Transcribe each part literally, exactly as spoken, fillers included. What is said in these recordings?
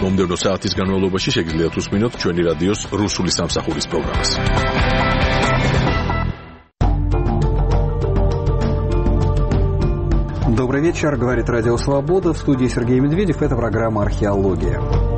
მომდევნო საათის განმავლობაში შეგიძლიათ უსმინოთ ჩვენი რადიოს რუსული სამსახურის პროგრამას. Добрый вечер, говорит Радио Свобода, в студии Сергей Медведев, это программа «Археология».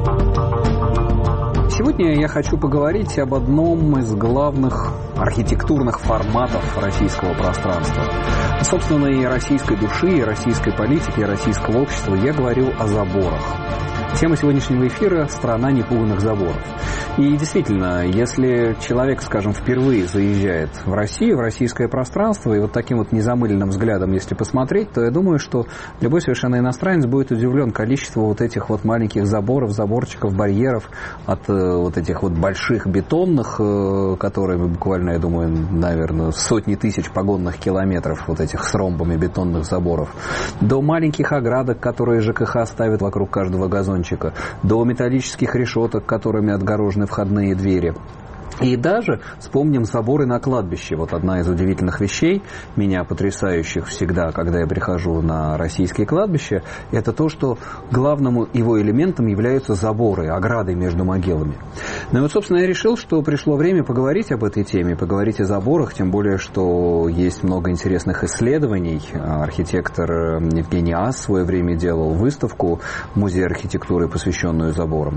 Сегодня я хочу поговорить об одном из главных архитектурных форматов российского пространства. Собственно, и российской души, и российской политики, и российского общества. Я говорю о заборах. Тема сегодняшнего эфира – страна непуганных заборов. И действительно, если человек, скажем, впервые заезжает в Россию, в российское пространство, и вот таким вот незамыленным взглядом, если посмотреть, то я думаю, что любой совершенно иностранец будет удивлен количеством вот этих вот маленьких заборов, заборчиков, барьеров от э, вот этих вот больших бетонных, э, которые буквально, я думаю, наверное, сотни тысяч погонных километров вот этих с ромбами бетонных заборов, до маленьких оградок, которые ЖКХ ставит вокруг каждого газончика, до металлических решеток, которыми отгорожены входные двери. И даже вспомним заборы на кладбище. Вот одна из удивительных вещей, меня потрясающих всегда, когда я прихожу на российские кладбища, это то, что главным его элементом являются заборы, ограды между могилами. Ну и вот, собственно, я решил, что пришло время поговорить об этой теме, поговорить о заборах, тем более, что есть много интересных исследований. Архитектор Евгений Ас в свое время делал выставку в Музее архитектуры, посвященную заборам.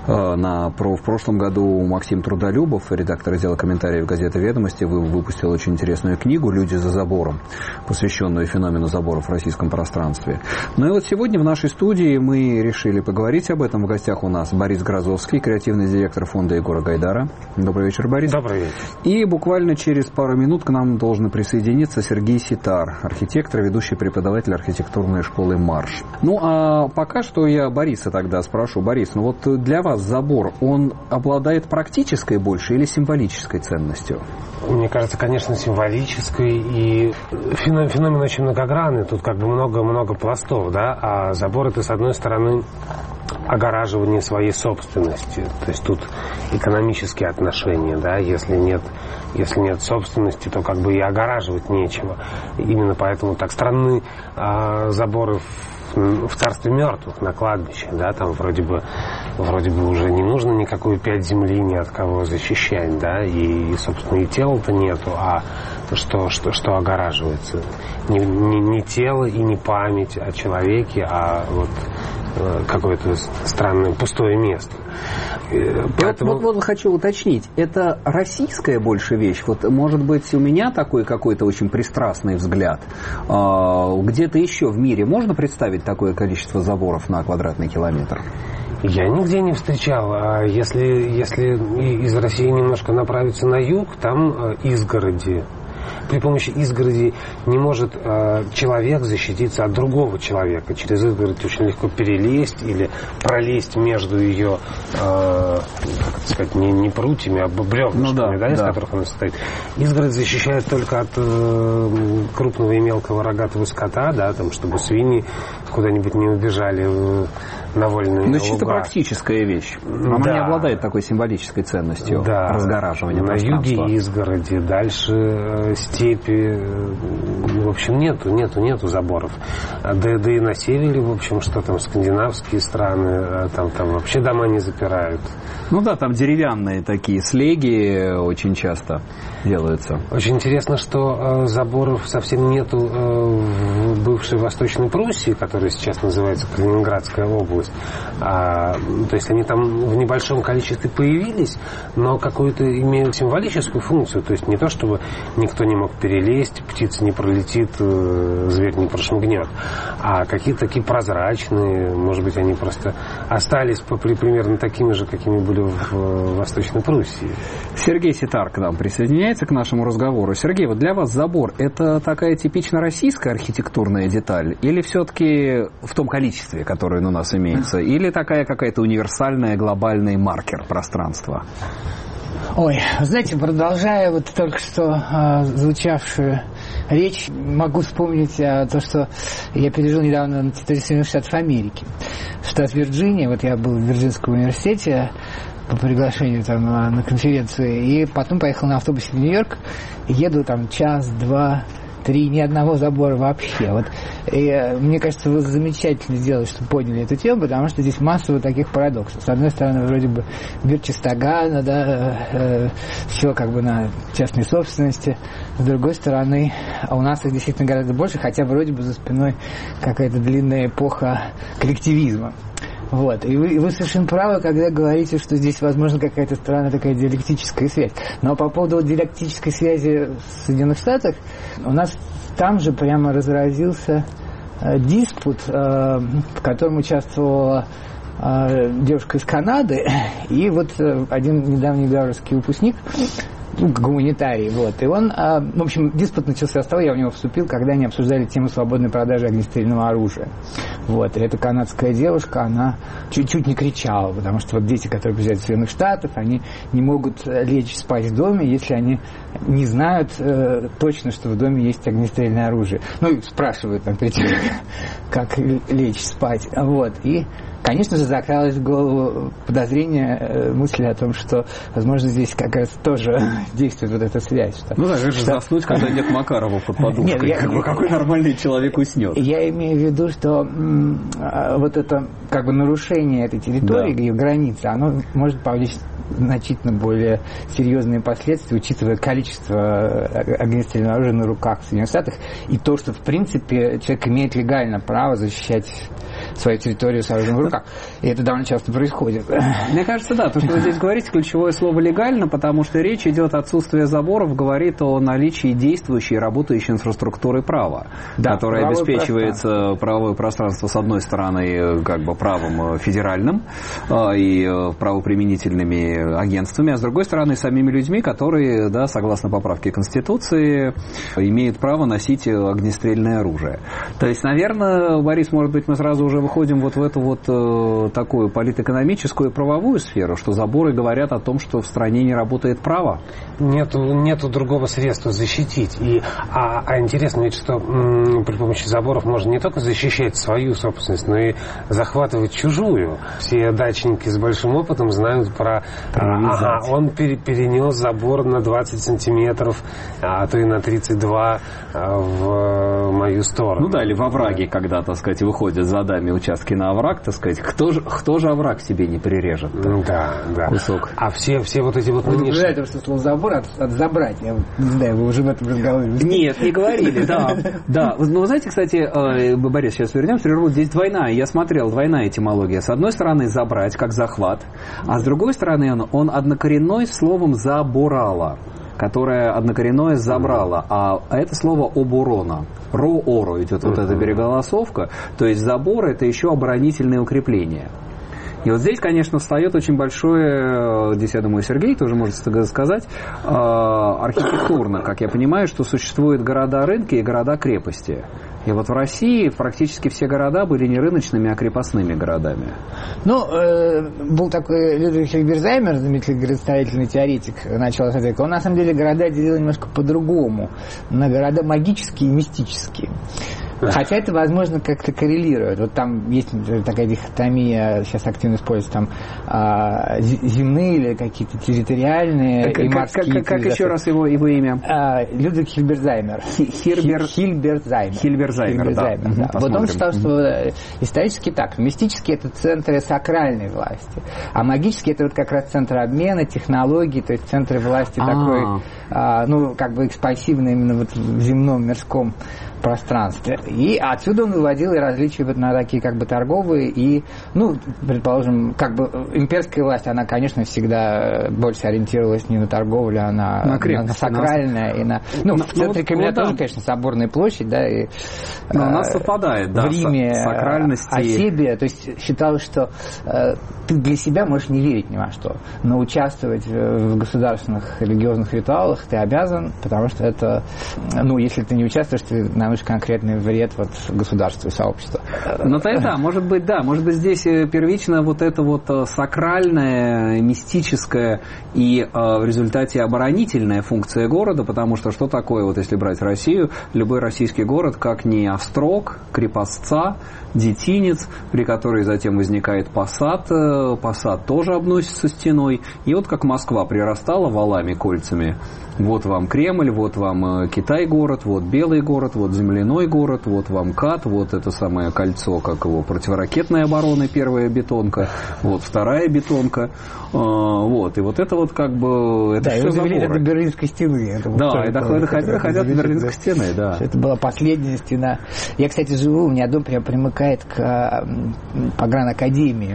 На, в прошлом году Максим Трудолюбов, редактор отдела комментариев газеты «Ведомости», выпустил очень интересную книгу «Люди за забором», посвященную феномену заборов в российском пространстве. Ну и вот сегодня в нашей студии мы решили поговорить об этом. В гостях у нас Борис Грозовский, креативный директор фонда Егора Гайдара. Добрый вечер, Борис. Добрый вечер. И буквально через пару минут к нам должен присоединиться Сергей Ситар, архитектор, ведущий преподаватель архитектурной школы «Марш». Ну а пока что я Бориса тогда спрошу. Борис, ну вот для вас забор, он обладает практической больше или символической ценностью? Мне кажется, конечно, символической. И феномен, феномен очень многогранный. Тут как бы много-много пластов, да. А забор — это, с одной стороны, огораживание своей собственности. То есть тут экономические отношения, да. Если нет, если нет собственности, то как бы и огораживать нечего. Именно поэтому так странны а, заборы в царстве мертвых, на кладбище, да, там вроде бы, вроде бы уже не нужно никакую пять земли ни от кого защищать, да, и, собственно, и тела-то нету, а что, что, что огораживается? Не, не, не тело и не память о человеке, а вот какое-то странное пустое место. Поэтому... Вот, вот, вот хочу уточнить, это российская больше вещь? Вот, может быть, у меня такой какой-то очень пристрастный взгляд. Где-то еще в мире можно представить такое количество заборов на квадратный километр? Я нигде не встречал. Если, если из России немножко направиться на юг, там изгороди. При помощи изгороди не может э, человек защититься от другого человека. Через изгородь очень легко перелезть или пролезть между ее, э, как это сказать, не, не прутьями, а бревнышками, ну, да, да, из да. которых она состоит. Изгородь защищает только от э, крупного и мелкого рогатого скота, да, там, чтобы свиньи куда-нибудь не убежали э, на вольные луга. Но чисто практическая вещь. Она да. не обладает такой символической ценностью, да. разгораживания на пространства. Юге изгороди, дальше э, степи, в общем, нету, нету, нету заборов. Да, да и на севере, в общем, что там, скандинавские страны, там, там вообще дома не запирают. Ну да, там деревянные такие слеги очень часто делаются. Очень интересно, что э, заборов совсем нету э, в бывшей Восточной Пруссии, которая сейчас называется Калининградская область. А, то есть они там в небольшом количестве появились, но какую-то имеют символическую функцию. То есть не то, чтобы никто не мог перелезть, птица не пролетит, э, зверь не прошмыгнет, а какие-то такие прозрачные, может быть, они просто остались по, при, примерно такими же, какими были в, в Восточной Пруссии. Сергей Ситар к нам присоединяется к нашему разговору. Сергей, вот для вас забор — это такая типично российская архитектурная деталь или все-таки в том количестве, которое у нас имеется, или такая какая-то универсальная глобальный маркер пространства? Ой, знаете, продолжая вот только что э, звучавшую речь, могу вспомнить э, то, что я пережил недавно на территории Соединенных Штатов Америки. Штат Вирджиния, вот я был в Вирджинском университете по приглашению там на конференцию, и потом поехал на автобусе в Нью-Йорк, еду там час, два, три, ни одного забора вообще. Вот, и, мне кажется, вы замечательно сделали, что подняли эту тему, потому что здесь масса вот таких парадоксов. С одной стороны, вроде бы мир чистогана, да, э, все как бы на частной собственности. С другой стороны, у нас их действительно гораздо больше, хотя вроде бы за спиной какая-то длинная эпоха коллективизма. Вот. И вы, и вы совершенно правы, когда говорите, что здесь, возможно, какая-то странная такая диалектическая связь. Но по поводу диалектической связи в Соединенных Штатах, у нас там же прямо разразился э, диспут, э, в котором участвовала э, девушка из Канады и вот э, один недавний гарвардский выпускник, гуманитарий, вот. И он, а, в общем, диспут начался с того, я в него вступил, когда они обсуждали тему свободной продажи огнестрельного оружия. Вот. И эта канадская девушка, она чуть-чуть не кричала, потому что вот дети, которые приезжают из Соединенных Штатов, они не могут лечь спать в доме, если они не знают э, точно, что в доме есть огнестрельное оружие. Ну, и спрашивают, например, как лечь спать. Вот. И конечно же, закралось в голову подозрение, мысли о том, что, возможно, здесь как раз тоже действует вот эта связь. Что, ну да, как же что... заснуть, когда нет Макарова под подушкой. Нет, я... как бы, какой нормальный человек уснет? Я имею в виду, что м- вот это как бы нарушение этой территории, да, ее границы, оно может повлечь значительно более серьезные последствия, учитывая количество огнестрельного оружия на руках в Соединенных Штатах и то, что, в принципе, человек имеет легально право защищать свою территорию с оружием в руках. И это довольно часто происходит. Мне кажется, да. То, что вы здесь говорите, ключевое слово «легально», потому что речь идет, отсутствие заборов говорит о наличии действующей и работающей инфраструктуры права, да, которая обеспечивается правовое пространство, с одной стороны, как бы правом федеральным и правоприменительными агентствами, а с другой стороны, самими людьми, которые, да, согласно поправке Конституции, имеют право носить огнестрельное оружие. То есть, наверное, Борис, может быть, мы сразу уже выходим вот в эту вот э, такую политэкономическую и правовую сферу, что заборы говорят о том, что в стране не работает право. Нету, нету другого средства защитить. И, а, а интересно ведь, что м, при помощи заборов можно не только защищать свою собственность, но и захватывать чужую. Все дачники с большим опытом знают про... Ага, он пере, перенес забор на двадцать сантиметров, а то и на тридцать два в мою сторону. Ну да, или во овраге, когда, так сказать, выходят за дами участки на овраг, так сказать, кто же, кто же овраг себе не прирежет? Да, да. Кусок. А все, все вот эти вот нынешние... Вы говорите, что слово забор от, от забрать. Я не знаю, вы уже в этом разговаривали. Нет, не говорили, да. Да. Но вы знаете, кстати, Борис, сейчас вернемся, здесь двойная, я смотрел, двойная этимология. С одной стороны, забрать, как захват, а с другой стороны, он, он однокоренной словом заборала, которое однокоренное забрало, а это слово оборона. Ро-оро идет вот эта береголосовка, то есть забор — это еще оборонительное укрепление. И вот здесь, конечно, встает очень большое, здесь, я думаю, Сергей тоже может сказать, архитектурно, как я понимаю, что существуют города-рынки и города-крепости. И вот в России практически все города были не рыночными, а крепостными городами. Ну, э, был такой Людвиг Хильберзаймер, знаменитый градостроительный теоретик начала века. Он, на самом деле, города делил немножко по-другому. На города магические и мистические. Хотя это, возможно, как-то коррелирует. Вот там есть такая дихотомия, сейчас активно используется, там а, земные или какие-то территориальные как, и морские. Как, как, как еще раз его, его имя? А, Людвиг Хильберзаймер. Хильбер... Хильберзаймер. Хильберзаймер, Хильберзаймер, да. да. Вот он считал, что исторически так. Мистические — это центры сакральной власти, а магические — это вот как раз центры обмена, технологий, то есть центры власти А-а-а. такой, а, ну, как бы экспансивной именно вот в земном мирском пространстве. И отсюда он выводил и различия вот на такие как бы торговые и, ну, предположим, как бы имперская власть, она, конечно, всегда больше ориентировалась не на торговлю, а на, на, на, на сакральное. И на, ну, но, в центре Кремля тоже, конечно, Соборная площадь, да, и но у нас совпадает, да, в Риме сакральности. Осебия, то есть считалось, что э, ты для себя можешь не верить ни во что, но участвовать в государственных религиозных ритуалах ты обязан, потому что это, ну, если ты не участвуешь, ты на наносит конкретный вред вот государству и сообществу. Ну, то да, может быть, да. Может быть, здесь первично вот это вот сакральная, мистическая и в результате оборонительная функция города, потому что что такое, вот если брать Россию, любой российский город, как не острог, крепостца, детинец, при которой затем возникает посад, посад тоже обносится стеной, и вот как Москва прирастала валами, кольцами, вот вам Кремль, вот вам Китай-город, вот Белый город, вот земляной город, вот вам КАТ, вот это самое кольцо, как его, противоракетной обороны, первая бетонка, вот вторая бетонка, вот, и вот это вот как бы, это да, все заборы. Это до Берлинской стены. Это да, это хотят, хотят до Берлинской стены, да. Это была последняя стена. Я, кстати, живу, у меня дом прям примыкает к погранакадемии.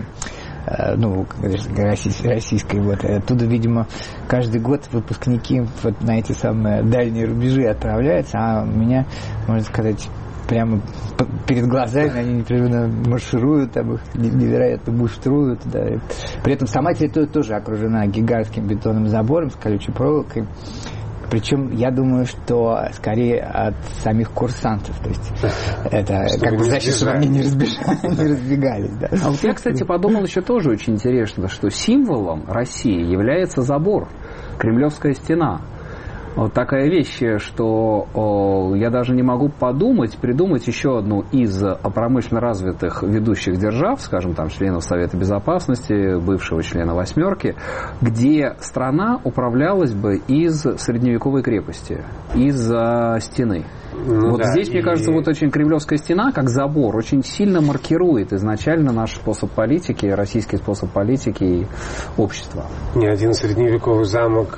Ну, российской, вот. Оттуда, видимо, каждый год выпускники вот на эти самые дальние рубежи отправляются, а у меня, можно сказать, прямо перед глазами они непрерывно маршируют, там их невероятно муштруют. Да. При этом сама территория тоже окружена гигантским бетонным забором с колючей проволокой. Причем, я думаю, что скорее от самих курсантов. То есть это чтобы как бы значит, чтобы они не, разбежали, не разбегались. Да. А вот я, кстати, подумал еще тоже очень интересно, что символом России является забор, Кремлевская стена. Вот такая вещь, что о, я даже не могу подумать, придумать еще одну из промышленно развитых ведущих держав, скажем, там, членов Совета Безопасности, бывшего члена «восьмерки», где страна управлялась бы из средневековой крепости, из-за стены. Ну, вот да, здесь, и... мне кажется, вот очень Кремлевская стена, как забор, очень сильно маркирует изначально наш способ политики, российский способ политики и общества. Ни один средневековый замок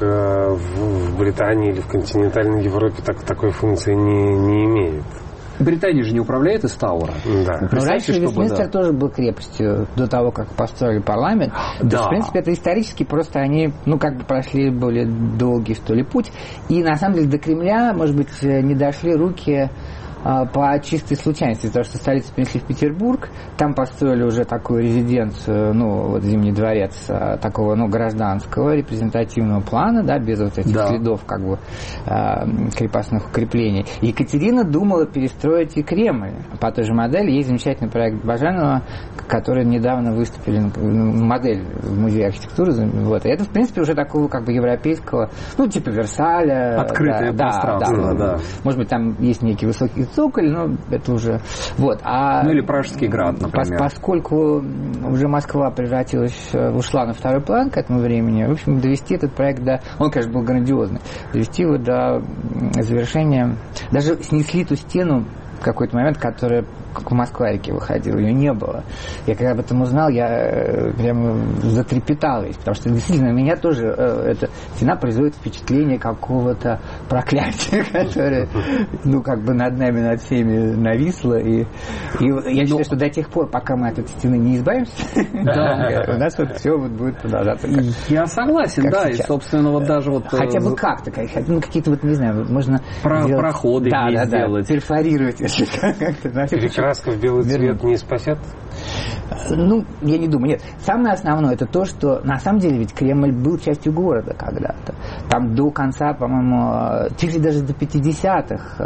в Британии или в континентальной Европе так, такой функции не, не имеет. Британия же не управляет из Тауэра. Да. Но раньше Вестминстер да. тоже был крепостью до того, как построили парламент. Да. То есть, в принципе, это исторически просто они, ну, как бы прошли более долгий, что ли, путь. И, на самом деле, до Кремля, может быть, не дошли руки по чистой случайности, потому что столицу принесли в Петербург, там построили уже такую резиденцию, ну, вот Зимний дворец, такого, ну, гражданского, репрезентативного плана, да, без вот этих да. следов, как бы, крепостных укреплений. И Екатерина думала перестроить и Кремль по той же модели. Есть замечательный проект Баженова, который недавно выступили, модель в Музее архитектуры, вот, и это, в принципе, уже такого, как бы, европейского, ну, типа Версаля. Открытое да, пространство, да, да. да. Может быть, там есть некий высокий цоколь, но это уже... Вот. А ну или Пражский град, например. Поскольку уже Москва превратилась, ушла на второй план к этому времени, в общем, довести этот проект до... Он, конечно, был грандиозный. Довести его до завершения... Даже снесли ту стену в какой-то момент, которая к Москва-реке выходила, ее не было. Я когда об этом узнал, я прямо затрепетал весь, потому что действительно меня тоже э, эта стена производит впечатление какого-то проклятия, которое, ну, как бы над нами, над всеми нависло. И, и я считаю, что до тех пор, пока мы от этой стены не избавимся, у нас вот все будет продолжаться. Я согласен, да, и, собственно, вот даже вот... Хотя бы как-то, ну, какие-то вот, не знаю, можно... Проходы сделать. Перфорировать, если как-то. Краска в белый цвет не спасет? Ну, я не думаю. Нет. Самое основное это то, что на самом деле ведь Кремль был частью города когда-то. Там до конца, по-моему, чуть ли даже до пятидесятых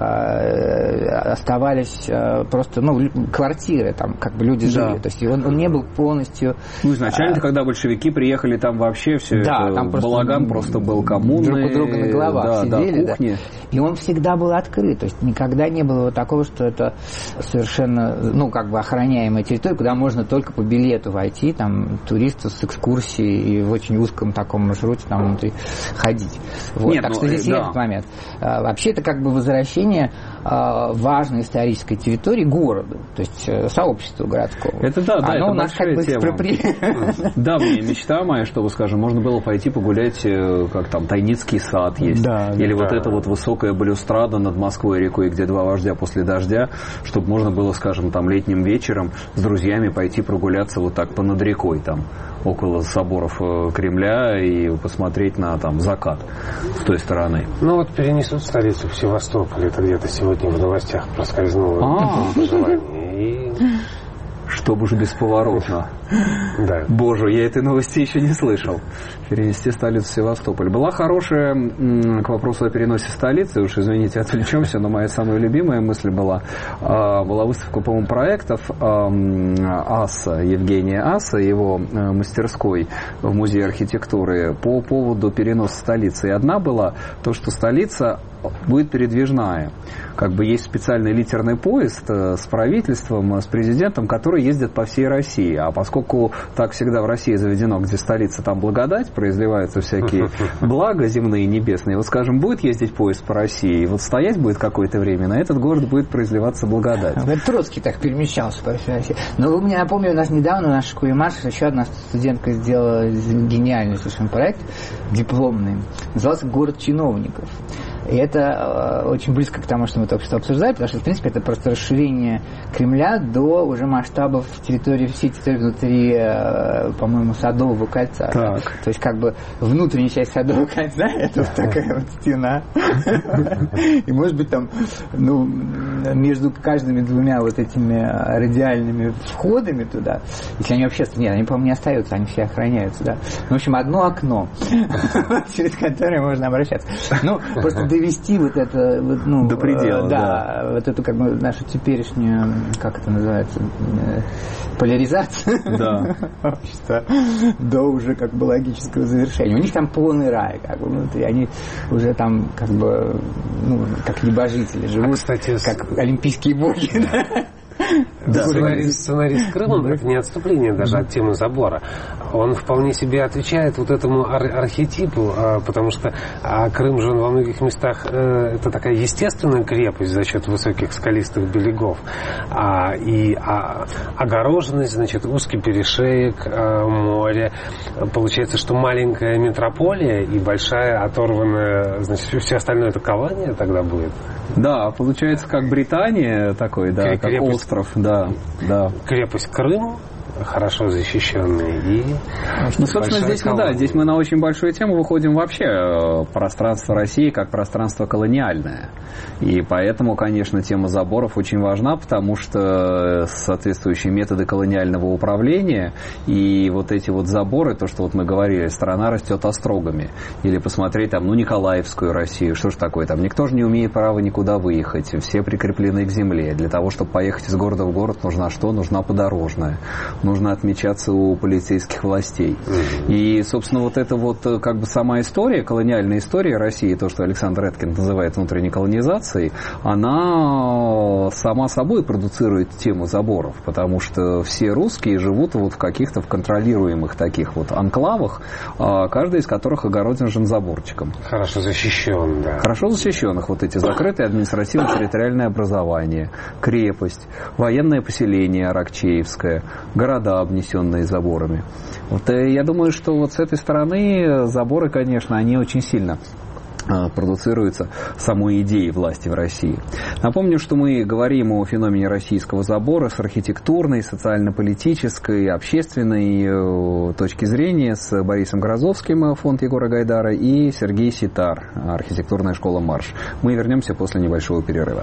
оставались просто, ну, квартиры, там как бы люди жили. Да. То есть он, он не был полностью... Ну, изначально, а... когда большевики приехали, там вообще все да, это там балаган просто, просто был коммунный. Друг у друга на головах да, сидели. Да, кухни. Да. И он всегда был открыт. То есть никогда не было вот такого, что это совершенно, ну, как бы охраняемая территория, куда можно только по билету войти, там, туристу с экскурсией и в очень узком таком маршруте там внутри ходить. Вот. Нет, так ну, что здесь да. есть этот момент. А, вообще это как бы возвращение а, важной исторической территории городу, то есть сообществу городского. Это да, да, Оно это у нас как бы экспроприировано. Давняя мечта моя, чтобы, скажем, можно было пойти погулять, как там Тайницкий сад есть, да, или да. вот эта вот высокая балюстрада над Москвой и рекой, где два вождя после дождя, чтобы можно было, скажем, там летним вечером с друзьями пойти прогуляться вот так понад рекой, там, около соборов Кремля и посмотреть на там закат с той стороны. Ну вот перенесут столицу в Севастополь, это где-то сегодня в новостях проскользнуло пожелание. И... Что Чтобы уж бесповоротно. Да. Боже, я этой новости еще не слышал. Перенести столицу в Севастополь. Была хорошая, к вопросу о переносе столицы, уж извините, отвлечемся, но моя самая любимая мысль была, была выставка, по-моему, проектов Аса, Евгения Аса, его мастерской в Музее архитектуры по поводу переноса столицы. И одна была то, что столица будет передвижная. Как бы есть специальный литерный поезд с правительством, с президентом, который ездит по всей России. А поскольку так всегда в России заведено, где столица, там благодать, произливаются всякие блага земные и небесные. Вот, скажем, будет ездить поезд по России, и вот стоять будет какое-то время, на этот город будет произливаться благодать. Троцкий так перемещался по всей России. Но вы мне напомнили, у нас недавно в нашей школе Марша еще одна студентка сделала гениальный совершенно проект, дипломный. Назывался «Город чиновников». И это э, очень близко к тому, что мы только что обсуждали, потому что, в принципе, это просто расширение Кремля до уже масштабов территории, всей территории внутри, э, по-моему, Садового кольца. Так. То есть, как бы, внутренняя часть Садового кольца – это вот такая вот стена. И, может быть, там, ну, между каждыми двумя вот этими радиальными входами туда, если они вообще... Нет, они, по-моему, не остаются, они все охраняются, да. В общем, одно окно, через которое можно обращаться. Ну, просто довести вот это, вот, ну, до предела, да, да, вот эту как бы нашу теперешнюю, как это называется, поляризацию да. общества до уже как бы логического завершения. У них там полный рай, как бы внутри, они уже там как бы, ну, как небожители живут, а, кстати, как олимпийские боги. Да, сценарий, сценарий с Крымом — это не отступление даже от темы забора. Он вполне себе отвечает вот этому ар- архетипу, а, потому что а Крым же он во многих местах э, это такая естественная крепость за счет высоких скалистых берегов. А, и а, огороженность, значит, узкий перешеек, а, море. Получается, что маленькая метрополия и большая оторванная, значит, все остальное это колония тогда будет. Да, получается, как Британия такой, да, как крепость, остров, да, да. Крепость Крым, хорошо защищенные и... Ну, собственно, здесь мы, да, здесь мы на очень большую тему выходим вообще. Пространство России как пространство колониальное. И поэтому, конечно, тема заборов очень важна, потому что соответствующие методы колониального управления и вот эти вот заборы, то, что вот мы говорили, страна растет острогами. Или посмотреть там, ну, Николаевскую Россию, что ж такое, там никто же не имеет права никуда выехать, все прикреплены к земле. Для того, чтобы поехать из города в город, нужна что? Нужна подорожная. Нужно отмечаться у полицейских властей. Mm-hmm. И, собственно, вот эта вот как бы сама история, колониальная история России, то, что Александр Эткинд называет внутренней колонизацией, она сама собой продуцирует тему заборов, потому что все русские живут вот в каких-то в контролируемых таких вот анклавах, каждый из которых огорожен заборчиком. Хорошо защищен, да. Хорошо защищенных вот эти закрытые административно-территориальные образования, крепость, военное поселение Аракчеевское, города, обнесенные заборами. Вот, я думаю, что вот с этой стороны заборы, конечно, они очень сильно продуцируются самой идеей власти в России. Напомню, что мы говорим о феномене российского забора с архитектурной, социально-политической, общественной точки зрения с Борисом Грозовским, фонд Егора Гайдара, и Сергей Ситар, архитектурная школа «Марш». Мы вернемся после небольшого перерыва.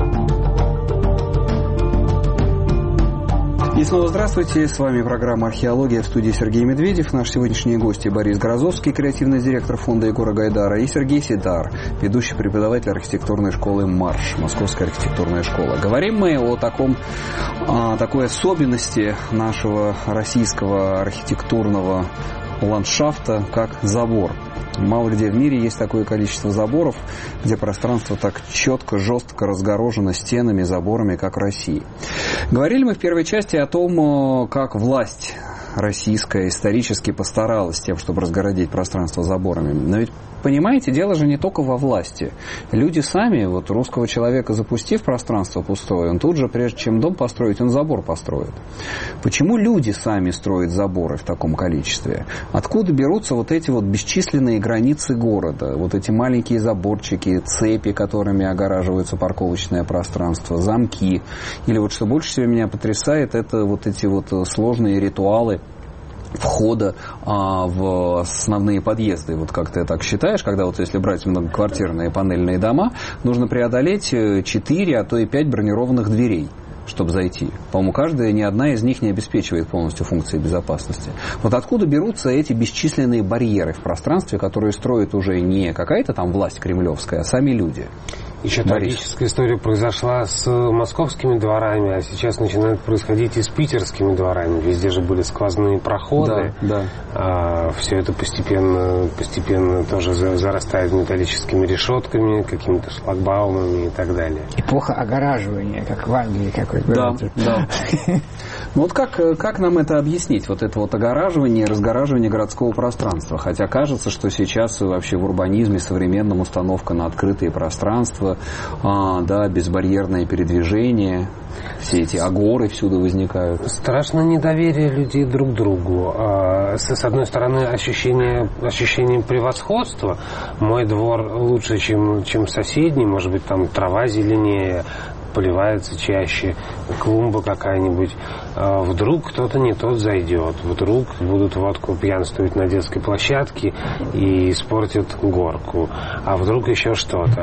И снова здравствуйте, с вами программа «Археология», в студии Сергей Медведев. Наш сегодняшний гость Борис Грозовский, креативный директор фонда Егора Гайдара, и Сергей Ситар, ведущий преподаватель архитектурной школы «Марш», Московская архитектурная школа. Говорим мы о таком, о такой особенности нашего российского архитектурного ландшафта, как забор. Мало где в мире есть такое количество заборов, где пространство так четко, жестко разгорожено стенами, заборами, как в России. Говорили мы в первой части о том, как власть российская исторически постаралась тем, чтобы разгородить пространство заборами. Но ведь, понимаете, дело же не только во власти. Люди сами, вот русского человека запустив пространство пустое, он тут же, прежде чем дом построить, он забор построит. Почему люди сами строят заборы в таком количестве? Откуда берутся вот эти вот бесчисленные границы города? Вот эти маленькие заборчики, цепи, которыми огораживается парковочное пространство, замки. Или вот что больше всего меня потрясает, это вот эти вот сложные ритуалы входа а, в основные подъезды. Вот как ты так считаешь, когда вот если брать многоквартирные панельные дома, нужно преодолеть четыре, а то и пять бронированных дверей. чтобы зайти. По-моему, каждая, ни одна из них не обеспечивает полностью функции безопасности. Вот откуда берутся эти бесчисленные барьеры в пространстве, которые строит уже не какая-то там власть кремлевская, а сами люди? Еще трагическая история произошла с московскими дворами, а сейчас начинает происходить и с питерскими дворами. Везде же были сквозные проходы. Да, да. А, все это постепенно, постепенно тоже зарастает металлическими решетками, какими-то шлагбаумами и так далее. Эпоха огораживания, как в Англии какой-то. Да, да. Ну вот как, как нам это объяснить? Вот это вот огораживание и разгораживание городского пространства. Хотя кажется, что сейчас вообще в урбанизме современном установка на открытые пространства, а, да, безбарьерное передвижение, все эти агоры всюду возникают. Страшное недоверие людей друг к другу. С одной стороны, ощущение, ощущение превосходства. Мой двор лучше, чем, чем соседний, может быть, там трава зеленее, поливается чаще, клумба какая-нибудь. Вдруг кто-то не тот зайдет, вдруг будут водку пьянствовать на детской площадке и испортят горку, а вдруг еще что-то.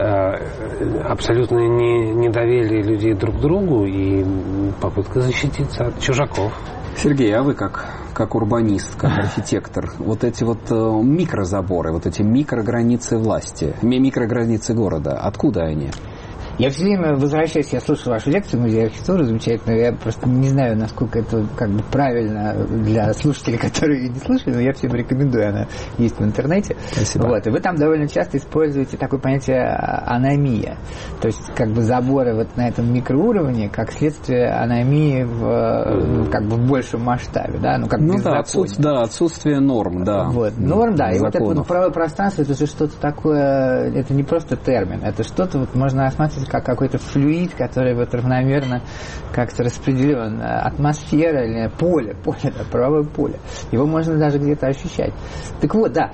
Абсолютное недоверие людей друг к другу и попытка защититься от чужаков. Сергей, а вы как, как урбанист, как архитектор, вот эти вот микрозаборы, вот эти микрограницы власти, микрограницы города, откуда они? Я все время возвращаюсь, я слушаю вашу лекцию в Музее архитектуры, замечательную, я просто не знаю, насколько это как бы правильно для слушателей, которые ее не слушали, но я всем рекомендую, она есть в интернете. Спасибо. Вот, и вы там довольно часто используете такое понятие аномия, то есть как бы заборы вот на этом микроуровне, как следствие аномии в, как бы в большем масштабе, да, ну как ну, да, отсутствие, да, отсутствие норм, да. Вот, норм, да, и законов. вот это вот правое пространство, это же что-то такое, это не просто термин, это что-то вот можно осматривать как какой-то флюид, который вот равномерно как-то распределен. Атмосфера или поле, поле, да, правое поле. Его можно даже где-то ощущать. Так вот, да,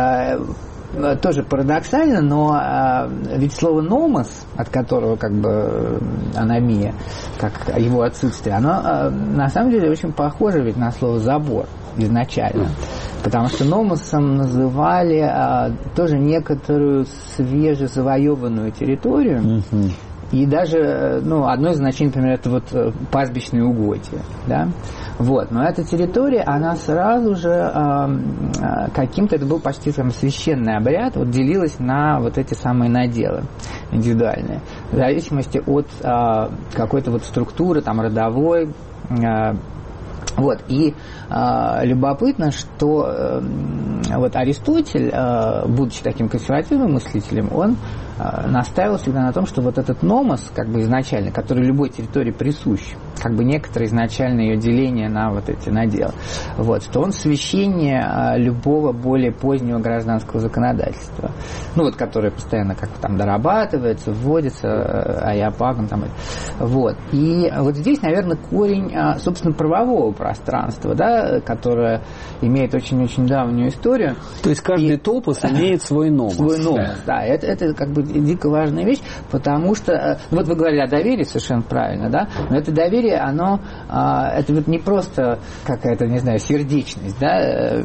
э, тоже парадоксально, но э, ведь слово «номос», от которого как бы аномия, как его отсутствие, оно э, на самом деле очень похоже ведь на слово «забор» изначально. Потому что номосом называли а, тоже некоторую свежезавоеванную территорию. Mm-hmm. И даже, ну, одно из значений, например, это вот пастбищные угодья, да, вот, но эта территория, она сразу же а, каким-то, это был почти там священный обряд, вот делилась на вот эти самые наделы индивидуальные, в зависимости от а, какой-то вот структуры, там, родовой, а, вот, и э, любопытно, что э, вот Аристотель, э, будучи таким консервативным мыслителем, он э, настаивал всегда на том, что вот этот номос, как бы изначально, который любой территории присущ, как бы некоторое изначальное ее деление на вот эти наделы, вот, что он священнее э, любого более позднего гражданского законодательства, ну вот, которое постоянно как-то там дорабатывается, вводится, э, аяпагом там, вот, и вот здесь, наверное, корень, э, собственно, правового пространства, да, которое имеет очень-очень давнюю историю. То есть каждый и, топос имеет свой номос. Свой номос, да. Это, это как бы дико важная вещь, потому что, вот вы говорили о доверии, совершенно правильно, да, но это доверие, оно, это вот не просто какая-то, не знаю, сердечность, да,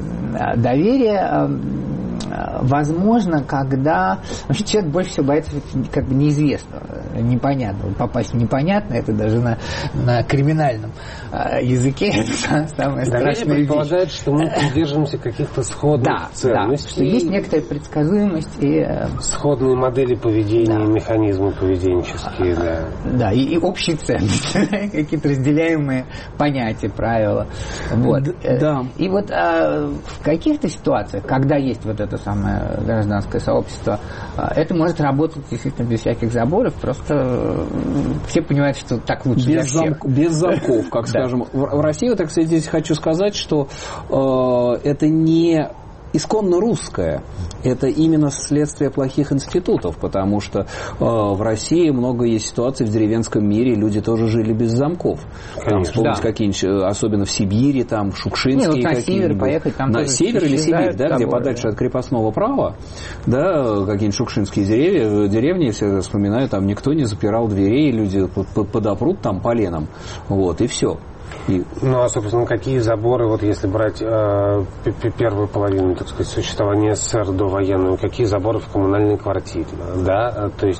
доверие возможно, когда вообще человек больше всего боится как бы неизвестного, непонятного. Попасть в непонятное, это даже на, на криминальном языке это самое страшное. Предполагает, что мы придерживаемся каких-то сходных да, ценностей. Да, что есть некоторая предсказуемость и... Сходные модели поведения, да. Механизмы поведенческие, да. Да, и, и общие ценности, какие-то разделяемые понятия, правила. Вот. Да. И вот а, в каких-то ситуациях, когда есть вот это самое гражданское сообщество, это может работать действительно без всяких заборов, просто все понимают, что так лучше для всех. Замк, без замков, как скажем. В России, так сказать, здесь хочу сказать, что э, это не исконно русское, это именно следствие плохих институтов, потому что э, в России много есть ситуаций в деревенском мире, люди тоже жили без замков. Там, вспомнить да. какие-нибудь, особенно в Сибири, там, Шукшинские Не, вот на север поехать, там на север или Сибирь, да, где подальше да. от крепостного права, да, какие-нибудь шукшинские деревья, деревни, все вспоминают, там никто не запирал дверей, люди подопрут там поленом, вот, и все. И... Ну, а, собственно, какие заборы, вот если брать э, первую половину, так сказать, существования СССР довоенную, какие заборы в коммунальной квартире, да, то есть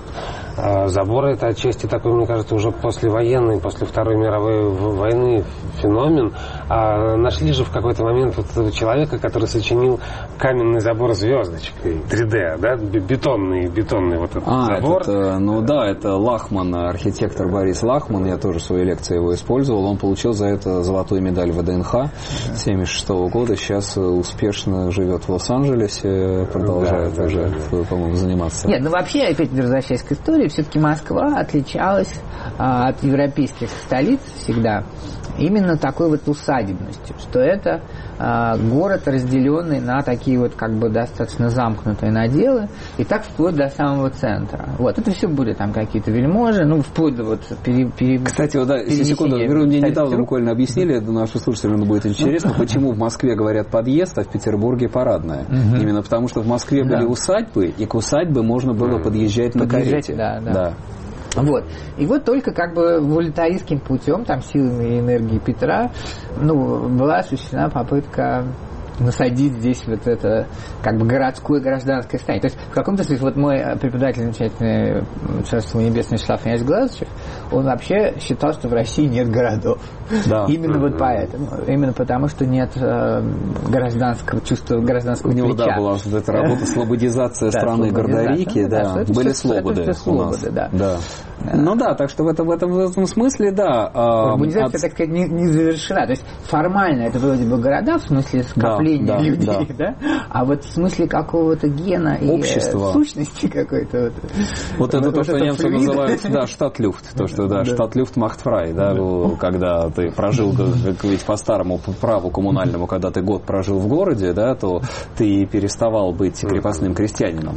Заборы — это отчасти такой, мне кажется, уже послевоенный, после Второй мировой войны феномен. А нашли же в какой-то момент вот этого человека, который сочинил каменный забор звездочкой, три дэ, да, бетонный, бетонный вот этот а, забор. Этот, ну да, это Лахман, архитектор Борис Лахман, я тоже в своей лекции его использовал. Он получил за это золотую медаль вэ дэ эн ха семьдесят шестого года, сейчас успешно живет в Лос-Анджелесе, продолжает да, уже, да, да. по-моему, заниматься. Нет, ну вообще, опять возвращаясь к истории, все-таки Москва отличалась а, от европейских столиц всегда именно такой вот усадебностью, что это а, город, разделенный на такие вот как бы достаточно замкнутые наделы, и так вплоть до самого центра. Вот, это все были там какие-то вельможи, ну, вплоть до вот пере, пере, Кстати, вот, да, если секунду, вы мне недавно буквально объяснили, наши слушатели будет интересно, почему в Москве говорят подъезд, а в Петербурге парадная. Угу. Именно потому, что в Москве да. были усадьбы, и к усадьбе можно было подъезжать на карете. Да, да. Да. Вот. И вот только как бы волюнтаристским путем, там, силами и энергией Петра, ну, была осуществлена попытка насадить здесь вот это как бы городское гражданское состояние. То есть в каком-то смысле вот мой преподаватель замечательный, царство небесное, Вячеслав Князь Глазычев, он вообще считал, что в России нет городов. Да. Именно вот поэтому. Именно потому, что нет э, гражданского чувства, гражданского плеча. У него, да, была вот эта работа «Слободизация страны Гордорики», да, были слободы у нас. Да. Ну да, так что в этом, в этом, в этом смысле, да. Урбанизация, от... так сказать, не, не завершена. То есть формально это вроде бы города, в смысле скопления да, да, людей, да. да? А вот в смысле какого-то гена и общества. Сущности какой-то. Вот, вот это вот то, что немцы флюид. Называют, да, штатлюфт. То, что, да, штатлюфт махтфрай, да, когда ты прожил, как ведь по старому праву коммунальному, когда ты год прожил в городе, да, то ты переставал быть крепостным крестьянином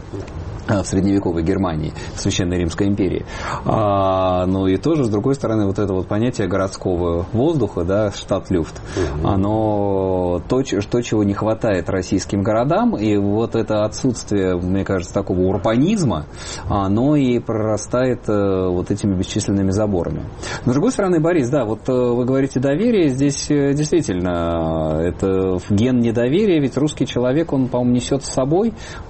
в средневековой Германии, в Священной Римской империи. А, ну и тоже, с другой стороны, вот это вот понятие городского воздуха, да, штатлюфт, угу. оно то, то, чего не хватает российским городам, и вот это отсутствие, мне кажется, такого урбанизма, оно и прорастает вот этими бесчисленными заборами. Но, с другой стороны, Борис, да, вот вы говорите доверие, здесь действительно это ген недоверия, ведь русский человек, он, по-моему, несет с собой,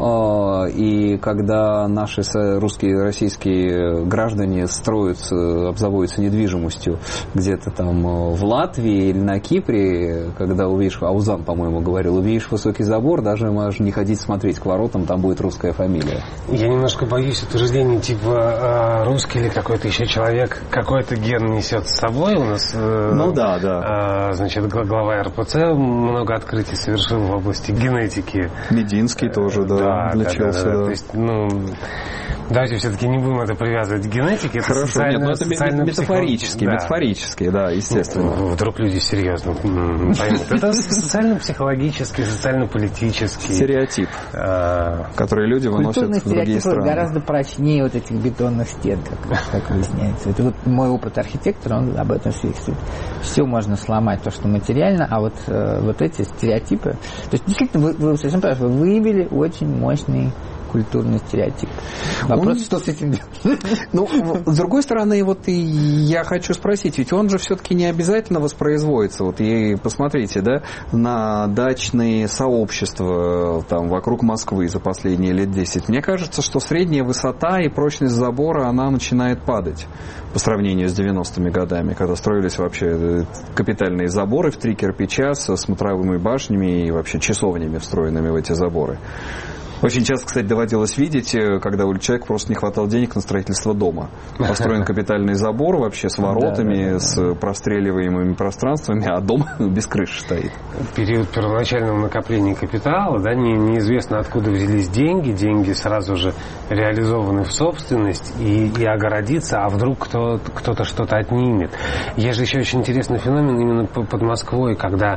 и когда когда наши русские, российские граждане строятся, обзаводятся недвижимостью где-то там в Латвии или на Кипре, когда увидишь, Аузан, по-моему, говорил, увидишь высокий забор, даже можешь не ходить смотреть к воротам, там будет русская фамилия. Я немножко боюсь утверждений типа русский или какой-то еще человек, какой-то ген несет с собой. У нас, ну да, да. Значит, глава эр пэ цэ много открытий совершил в области генетики. Мединский тоже, да, да, да, да, да. То есть, ну, давайте все-таки не будем это привязывать к генетике. Это хорошо, нет, но это метафорически, да. метафорически, да, естественно. Вдруг люди серьезно поймут. Это социально-психологический, социально-политический стереотип, который люди выносят в другие страны. Гораздо прочнее вот этих бетонных стен, как выясняется. Это вот мой опыт архитектора, он об этом свидетельствует. Все можно сломать, то, что материально, а вот, вот эти стереотипы... То есть, действительно, вы, вы совершенно правы, вы выявили очень мощный культурный стереотип. Вопрос, он... что с этим делать? Ну, с другой стороны, вот и я хочу спросить, ведь он же все-таки не обязательно воспроизводится. Вот и посмотрите, да, на дачные сообщества там вокруг Москвы за последние лет десять. Мне кажется, что средняя высота и прочность забора, она начинает падать по сравнению с девяностыми годами, когда строились вообще капитальные заборы в три кирпича со смотровыми башнями и вообще часовнями, встроенными в эти заборы. Очень часто, кстати, доводилось видеть, когда у человека просто не хватало денег на строительство дома. Построен капитальный забор вообще с воротами, да, да, да. с простреливаемыми пространствами, а дом без крыши стоит. В период первоначального накопления капитала, да, не, неизвестно, откуда взялись деньги. Деньги сразу же реализованы в собственность и, и огородиться, а вдруг кто, кто-то что-то отнимет. Есть же еще очень интересный феномен именно под Москвой, когда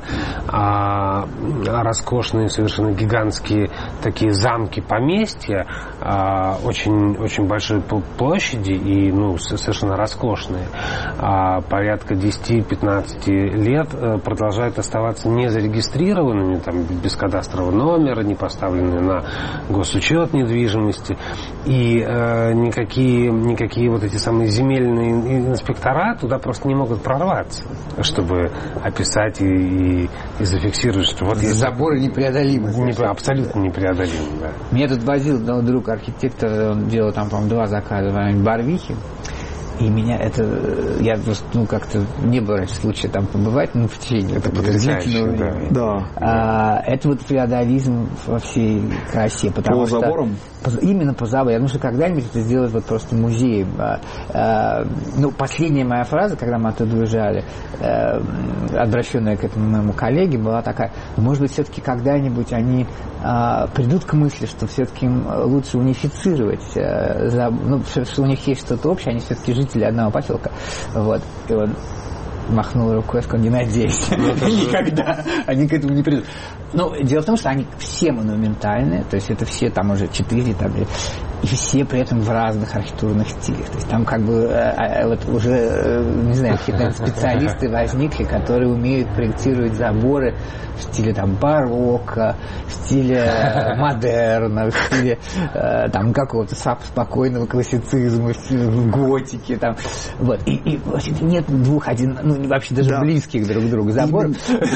а, роскошные, совершенно гигантские такие замки, замки, поместья а, очень, очень большой площади и ну, совершенно роскошные, а, порядка десять-пятнадцать лет а, продолжают оставаться незарегистрированными, там, без кадастрового номера, не поставленные на госучет недвижимости, и а, никакие, никакие вот эти самые земельные инспектора туда просто не могут прорваться, чтобы описать и, и, и зафиксировать, что вот заборы непреодолимы. Не, абсолютно непреодолимы. же. Меня тут возил ну, друг архитектор, он делал там, по-моему, два заказа в районе Барвихи. И меня это... Я просто, ну, как-то не было раньше случая там побывать, ну, в течение это длительного времени. Да. А, это вот феодализм во всей красе. Потому по что, заборам? По, именно по заборам. Я думаю, что когда-нибудь это сделать вот просто музеем. А, а, ну, последняя моя фраза, когда мы оттуда уезжали, а, обращенная к этому моему коллеге, была такая: может быть, все-таки когда-нибудь они а, придут к мысли, что все-таки им лучше унифицировать, а, за, ну, что у них есть что-то общее, они все-таки жители одного поселка. Вот. И он махнул рукой, сказал: не надейся. Никогда они к этому не придут. Ну, дело в том, что они все монументальные, то есть это все там уже четыре, там, и все при этом в разных архитектурных стилях. То есть там как бы э, вот уже, э, не знаю, какие-то специалисты возникли, которые умеют проектировать заборы в стиле там барокко, в стиле э, модерна, в стиле э, там какого-то спокойного классицизма, в стиле готики. Там. Вот. И, и вообще нет двух, один, ну вообще даже да. близких друг к другу заборов.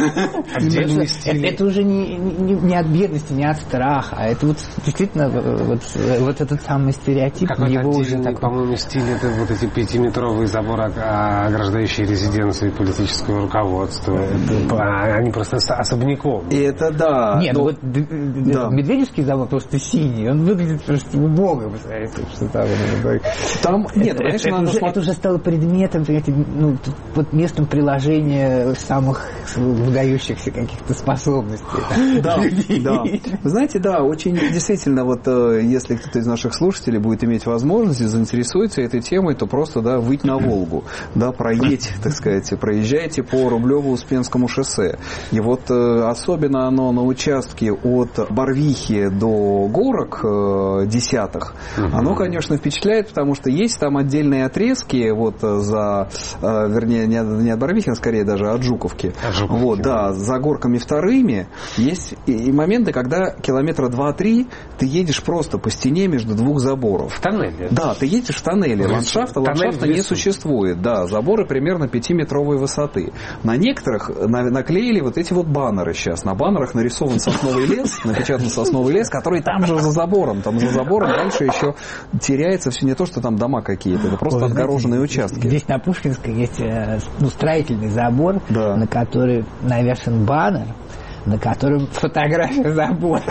Это уже не, не, не от бедности, не от страха, а это вот действительно вот, вот этот самый стереотип. Какой-то его отдельный, уже такой... по-моему, стиль, это вот эти пятиметровые заборы, ограждающие резиденции политического руководства. Это... Они просто особняком. И это да. Нет, но... вот да. Медведевский забор просто синий, он выглядит просто убого, представляете, что там. Там нет, это, конечно, это, надо уже, смотреть... это уже стало предметом, понимаете, ну, вот местом приложения самых выдающихся каких-то способностей. Да, да. Вы знаете, да, очень действительно, вот если кто-то из наших слушателей будет иметь возможность и заинтересуется этой темой, то просто, да, выйти на Волгу, да, проедьте, так сказать, проезжайте по Рублево-Успенскому шоссе. И вот особенно оно на участке от Барвихи до Горок десятых, оно, конечно, впечатляет, потому что есть там отдельные отрезки, вот за, вернее, не от Барвихи, а скорее даже от Жуковки. От Жуковки. Вот, да, за горками вторыми есть и моменты, когда километра два-три ты едешь просто по стене между двух заборов. В тоннеле? Да, ты едешь в тоннеле. Ландшафта, ландшафта не существует. Да, заборы примерно пятиметровой высоты. На некоторых наклеили вот эти вот баннеры сейчас. На баннерах нарисован сосновый лес, напечатан сосновый лес, который там же за забором. Там за забором дальше еще теряется все не то, что там дома какие-то. Это просто Ой, отгороженные знаете, участки. Здесь на Пушкинской есть ну, строительный забор, да. на который навешен баннер, на котором фотография забора.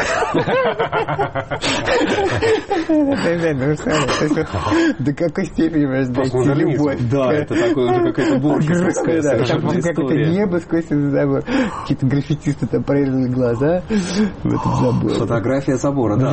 До какой степени можно дойти любовь. Да, это такое уже какая-то буржеская совершенно история. Какое-то небо сквозь этот забор. Какие-то граффитисты там прорезали глаза в этот забор. Фотография забора, да.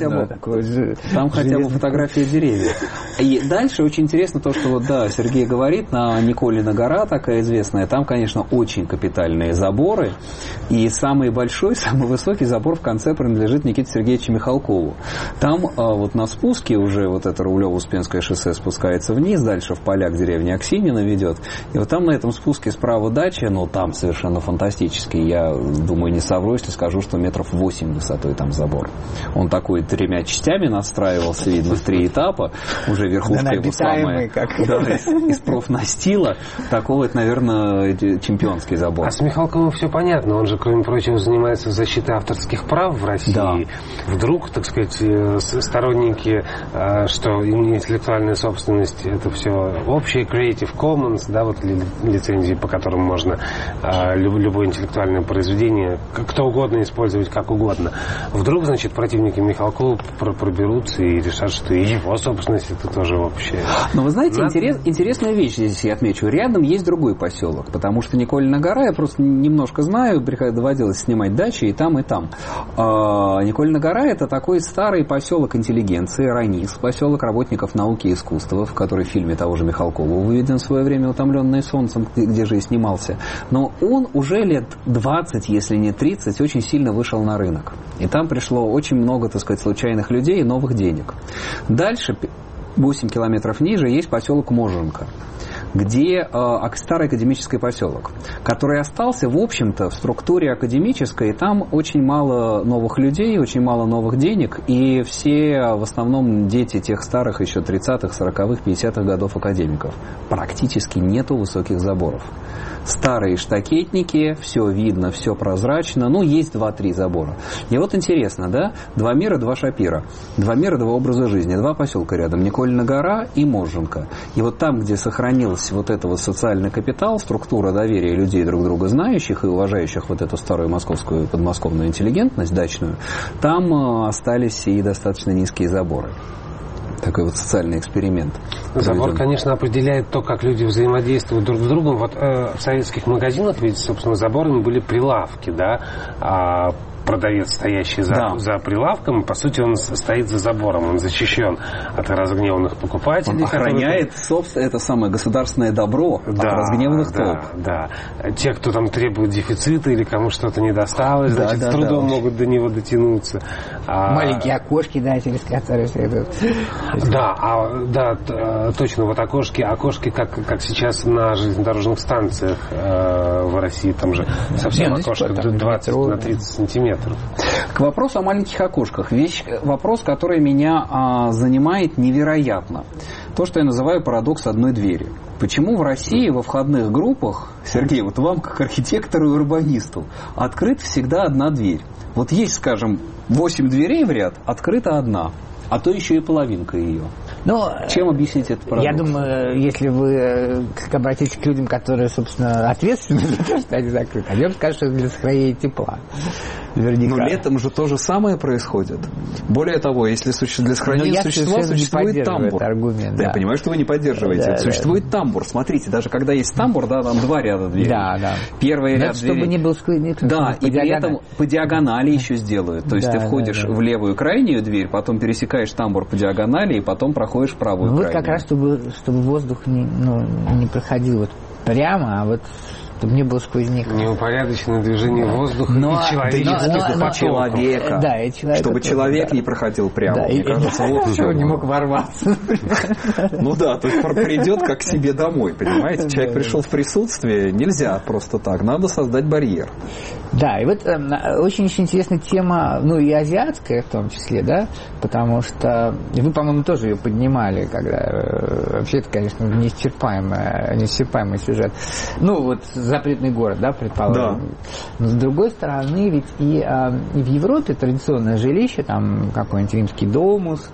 Там хотя бы фотография деревьев. И дальше очень интересно то, что вот, да, Сергей говорит, на Николина гора такая известная, там, конечно, очень капитальные заборы. И самый большой, самый высокий забор в конце принадлежит Никите Сергеевичу Михалкову. Там вот на спуске уже вот это Рублево-Успенское шоссе спускается вниз, дальше в поля к деревне Аксинина ведет. И вот там на этом спуске справа дача, но там совершенно фантастический. Я думаю, не совру, если скажу, что метров восемь высотой там забор. Он такой тремя частями настраивался, видно, в три этапа. Уже верхушка его самая. Как... Да, из, из профнастила. Такого, это, наверное, чемпионский забор. А с Михалковым все понятно. Он же, кроме прочего, занимается защитой авторских прав в России. Да. Вдруг, так сказать, сторонники, что интеллектуальная собственность — это все общее, Creative Commons, да, вот лицензии, по которым можно любое интеллектуальное произведение кто угодно использовать как угодно. Вдруг, значит, противники Михалкова проберутся и решат, что и его собственность — это тоже общее. Но вы знаете, Надо... интерес, интересная вещь здесь я отмечу. Рядом есть другой поселок, потому что Николина гора, я просто немножко знаю, доводилось снимать дачи и там, и там. А, Николина гора — это такой старый поселок интеллигенции, РАНИС, поселок работников науки и искусства, в который в фильме того же Михалкова выведен в свое время «Утомленные солнцем», где, где же и снимался. Но он уже лет двадцать, если не тридцать, очень сильно вышел на рынок. И там пришло очень много, так сказать, случайных людей и новых денег. Дальше, восемь километров ниже, есть поселок Моженко, где э, старый академический поселок, который остался, в общем-то, в структуре академической, и там очень мало новых людей, очень мало новых денег, и все в основном дети тех старых еще тридцатых, сороковых, пятидесятых годов академиков. Практически нету высоких заборов. Старые штакетники, все видно, все прозрачно, ну, есть два-три забора. И вот интересно, да, два мира, два Шапира, два мира, два образа жизни, два поселка рядом, Никольна гора и Можженко. И вот там, где сохранился вот этот вот социальный капитал, структура доверия людей друг друга знающих и уважающих вот эту старую московскую подмосковную интеллигентность дачную, там остались и достаточно низкие заборы. Такой вот социальный эксперимент. Забор, проведен. конечно, определяет то, как люди взаимодействуют друг с другом. Вот э, в советских магазинах ведь, собственно, заборами были прилавки, да, а продавец, стоящий за, да. за прилавком, по сути, он стоит за забором, он защищен от разгневанных покупателей. Он охраняет, которые... собственно, это самое государственное добро да, от разгневанных да, толп. Да, те, кто там требует дефицита или кому что-то не досталось, да, значит, да, с трудом да, могут до него дотянуться. А... Маленькие окошки, да, через которые все идут. Да, а, да, точно, вот окошки, окошки, как, как сейчас на железнодорожных станциях э, в России, там же совсем Нет, окошко двадцать на тридцать сантиметров. К вопросу о маленьких окошках. Вещь, вопрос, который меня а, занимает невероятно. То, что я называю парадокс одной двери. Почему в России во входных группах, Сергей, вот вам как архитектору и урбанисту, открыта всегда одна дверь? Вот есть, скажем, восемь дверей в ряд, открыта одна. А то еще и половинка ее. Но чем объяснить этот парадокс? Я думаю, если вы обратитесь к людям, которые, собственно, ответственны за то, что они закрыты, они вам скажут, что это для сохранения тепла. Наверняка. Но летом же то же самое происходит. Более того, если для сохранения существа существует тамбур. Аргумент, да, да. Я понимаю, что вы не поддерживаете. Да, существует да. тамбур. Смотрите, даже когда есть тамбур, да, там два ряда дверей. Да, да. Первый Но ряд чтобы дверей. не был сквозняк. Да, и при этом по диагонали еще сделают. То есть да, ты входишь да, да. в левую крайнюю дверь, потом пересекаешь тамбур по диагонали, и потом проходишь в правую ну, крайнюю. Вот как раз, чтобы, чтобы воздух не, ну, не проходил вот прямо, а вот чтобы не было сквозняка. Неупорядоченное движение воздуха но, и человеческих но, но, человека. Да, и человека. Чтобы тоже, человек да. не проходил прямо. Да, мне и, кажется, и, вот чтобы не мог ворваться. Ну да, то есть придет как к себе домой, понимаете? Человек пришел в присутствие, нельзя просто так, надо создать барьер. Да, и вот э, очень-очень интересная тема, ну и азиатская в том числе, да, потому что вы, по-моему, тоже ее поднимали, когда э, вообще это, конечно, неисчерпаемый, неисчерпаемый сюжет. Ну вот запретный город, да, предположим. Да. Но с другой стороны, ведь и, э, и в Европе традиционное жилище, там какой-нибудь римский домус,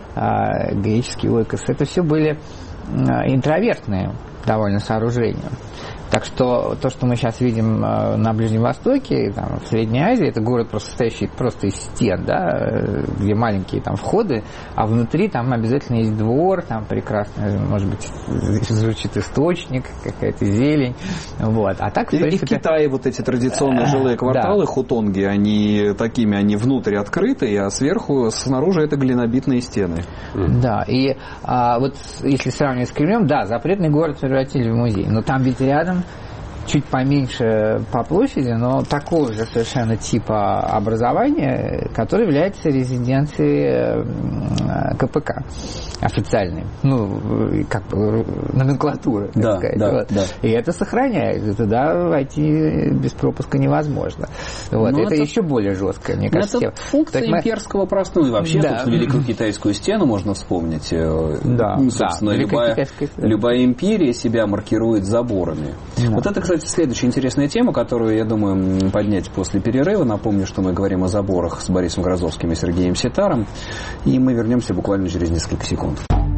э, греческий ойкос, это все были э, интровертные довольно сооружения. Так что то, что мы сейчас видим на Ближнем Востоке, там, в Средней Азии, это город, просто состоящий просто из стен, да, где маленькие там входы, а внутри там обязательно есть двор, там прекрасно, может быть, звучит источник, какая-то зелень. Вот. А так, в и, принципе... и в Китае вот эти традиционные жилые кварталы, да. хутонги, они такими, они внутрь открыты, а сверху, снаружи это глинобитные стены. Да, и а, вот если сравнивать с Кремлем, да, запретный город превратили в музей, но там ведь рядом чуть поменьше по площади, но такого же совершенно типа образования, которое является резиденцией ка пэ ка официальной, ну, как бы номенклатуры, так да, сказать. Да, вот. да. И это сохраняется, туда войти без пропуска невозможно. Вот. Это, это еще более жестко, мне кажется. Это функция мы... имперского пространства. Ну, вообще, да. собственно, Великую Китайскую стену можно вспомнить. Да, ну, собственно, да. любая, любая империя себя маркирует заборами. Да. Вот это, кстати, следующая интересная тема, которую, я думаю, поднять после перерыва. Напомню, что мы говорим о заборах с Борисом Грозовским и Сергеем Ситаром. И мы вернемся буквально через несколько секунд.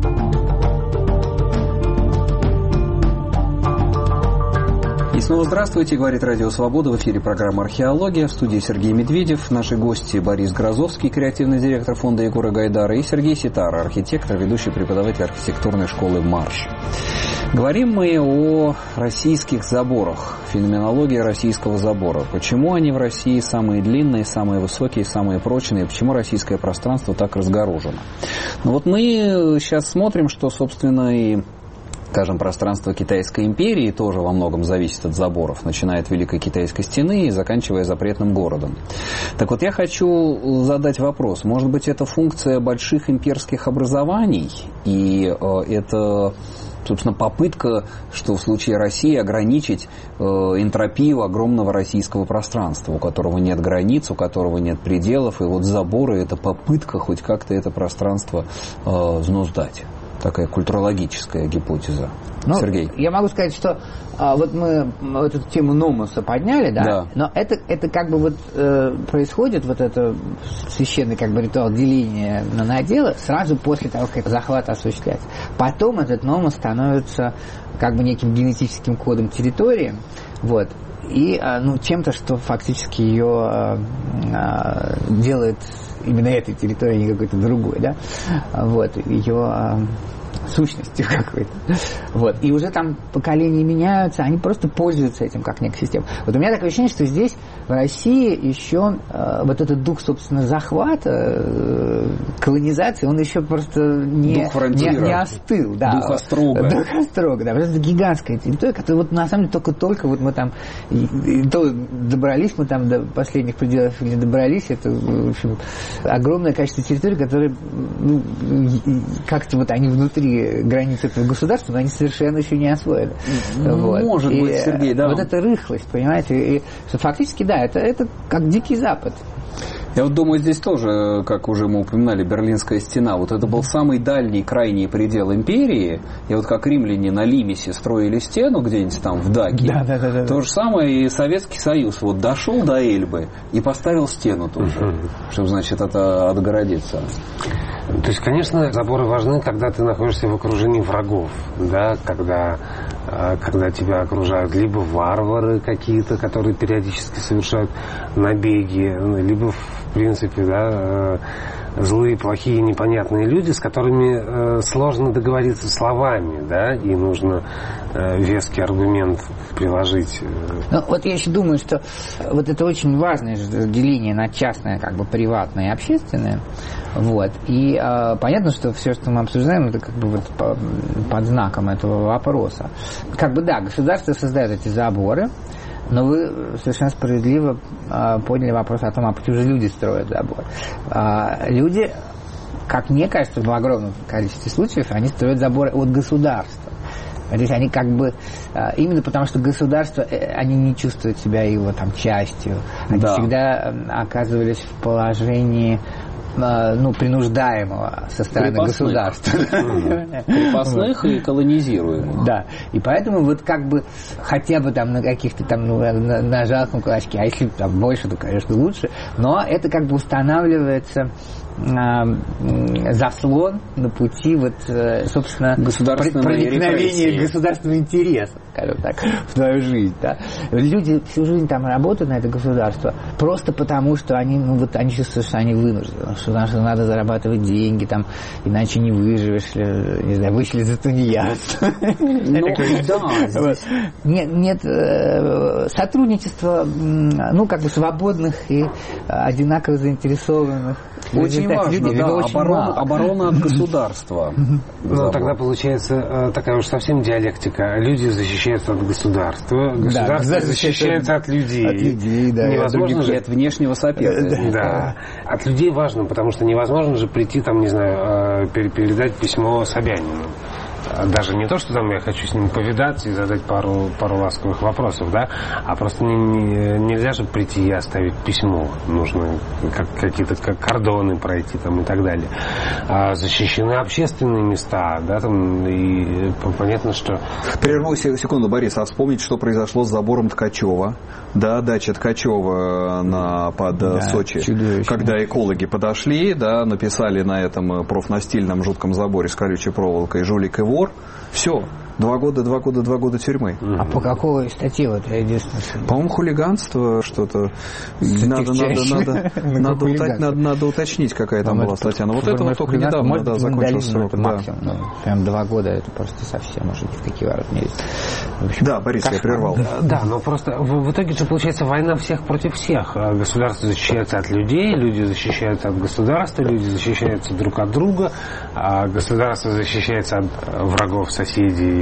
И снова здравствуйте, говорит Радио Свобода, в эфире программа «Археология», в студии Сергей Медведев, наши гости Борис Грозовский, креативный директор фонда Егора Гайдара, и Сергей Ситар, архитектор, ведущий преподаватель архитектурной школы «Марш». Говорим мы о российских заборах, феноменологии российского забора. Почему они в России самые длинные, самые высокие, самые прочные, почему российское пространство так разгорожено? Ну вот мы сейчас смотрим, что, собственно, и... скажем, пространство Китайской империи тоже во многом зависит от заборов, начиная от Великой Китайской стены и заканчивая запретным городом. Так вот, я хочу задать вопрос. Может быть, это функция больших имперских образований, и э, это, собственно, попытка, что в случае России ограничить э, энтропию огромного российского пространства, у которого нет границ, у которого нет пределов, и вот заборы – это попытка хоть как-то это пространство э, взнуздать. такая культурологическая гипотеза. Ну, Сергей. Я могу сказать, что а, вот мы эту тему номоса подняли, да, да. но это, это как бы вот э, происходит, вот это священный как бы ритуал деления на наделы сразу после того, как захват осуществляется. Потом этот номос становится как бы неким генетическим кодом территории, вот, и ну, чем-то, что фактически ее а, а, делает именно этой территорией, а не какой-то другой, да, вот, ее а, сущностью какой-то. Вот. И уже там поколения меняются, они просто пользуются этим как некой системой. Вот у меня такое ощущение, что здесь, в России, еще э, вот этот дух, собственно, захвата, э, колонизации, он еще просто не, не, не остыл. Да. Дух Острога. Дух Острога, да. Это гигантская территория, которая вот на самом деле только-только вот мы там и, и то добрались мы там до последних пределов или добрались, это, в общем, огромное количество территорий, которые, ну, как-то вот они внутри границ этого государства, но они совершенно еще не освоены. Вот. Может и, быть, Сергей, да. Вот эта рыхлость, понимаете, и, что фактически, да, это, это как Дикий Запад. Я вот думаю, здесь тоже, как уже мы упоминали, Берлинская стена, вот это был самый дальний, крайний предел империи, и вот как римляне на Лимесе строили стену где-нибудь там в Дакии, да, да, да, да. то же самое и Советский Союз вот дошел до Эльбы и поставил стену тоже, uh-huh. чтобы, значит, это отгородиться. То есть, конечно, заборы важны, когда ты находишься в окружении врагов, да, когда, когда тебя окружают либо варвары какие-то, которые периодически совершают набеги, либо, в принципе, да, злые, плохие, непонятные люди, с которыми сложно договориться словами, да, и нужно веский аргумент приложить. Ну, вот я еще думаю, что вот это очень важное деление на частное, как бы приватное и общественное. Вот. И э, понятно, что все, что мы обсуждаем, это как бы вот по, под знаком этого вопроса. Как бы да, государство создает эти заборы, но вы совершенно справедливо э, подняли вопрос о том, а почему же люди строят забор. Э, люди, как мне кажется, в огромном количестве случаев, они строят заборы от государства. То есть они как бы, именно потому что государство, они не чувствуют себя его там частью. Они да. всегда оказывались в положении, ну, принуждаемого со стороны Крепостных. государства. Крепостных и колонизируемых. Да. И поэтому вот как бы хотя бы там на каких-то там, ну, на, на жалком кулачке, а если там больше, то, конечно, лучше. Но это как бы устанавливается заслон на пути вот, собственно, проникновения государственного интереса, скажем так, в твою жизнь. Да? Люди всю жизнь там работают на это государство просто потому, что они, ну, вот, они чувствуют, что они вынуждены, что, что надо зарабатывать деньги, там, иначе не выживешь, не знаю, вышли за тунеядство. Нет, нет сотрудничества, ну, как бы свободных и одинаково заинтересованных. Очень важно, людей, да, очень оборона, оборона от государства. Ну, тогда получается такая уж совсем диалектика. Люди защищаются от государства, государство да, защищается от людей. От людей, да. Невозможно же... от внешнего соперника. Да. От людей важно, потому что невозможно же прийти, там, не знаю, передать письмо Собянину. Даже не то, что там я хочу с ним повидаться и задать пару, пару ласковых вопросов, да, а просто не, не, нельзя же прийти и оставить письмо. Нужно как, какие-то как кордоны пройти там и так далее. А защищены общественные места, да, там, и понятно, что... Прерву секунду, Борис, а вспомнить, что произошло с забором Ткачева, да, дача Ткачева на, под да, Сочи, чудовищно. Когда экологи подошли, да, написали на этом профнастильном жутком заборе с колючей проволокой «Жулик и вор», все. Два года, два года, два года тюрьмы. А по какой статье вот я единственное? По-моему, хулиганство что-то. Надо, надо, надо, надо, уточ... надо, надо уточнить, какая там была статья. Но вот это вот только недавно да, закончился срок. Да. Максимум, ну, прям два года это просто совсем уже ни в какие ворота не есть. Да, Борис, я прервал. Да, да, но просто в, в итоге же получается война всех против всех. Государство защищается от людей, люди защищаются от государства, люди защищаются друг от друга, а государство защищается от врагов, соседей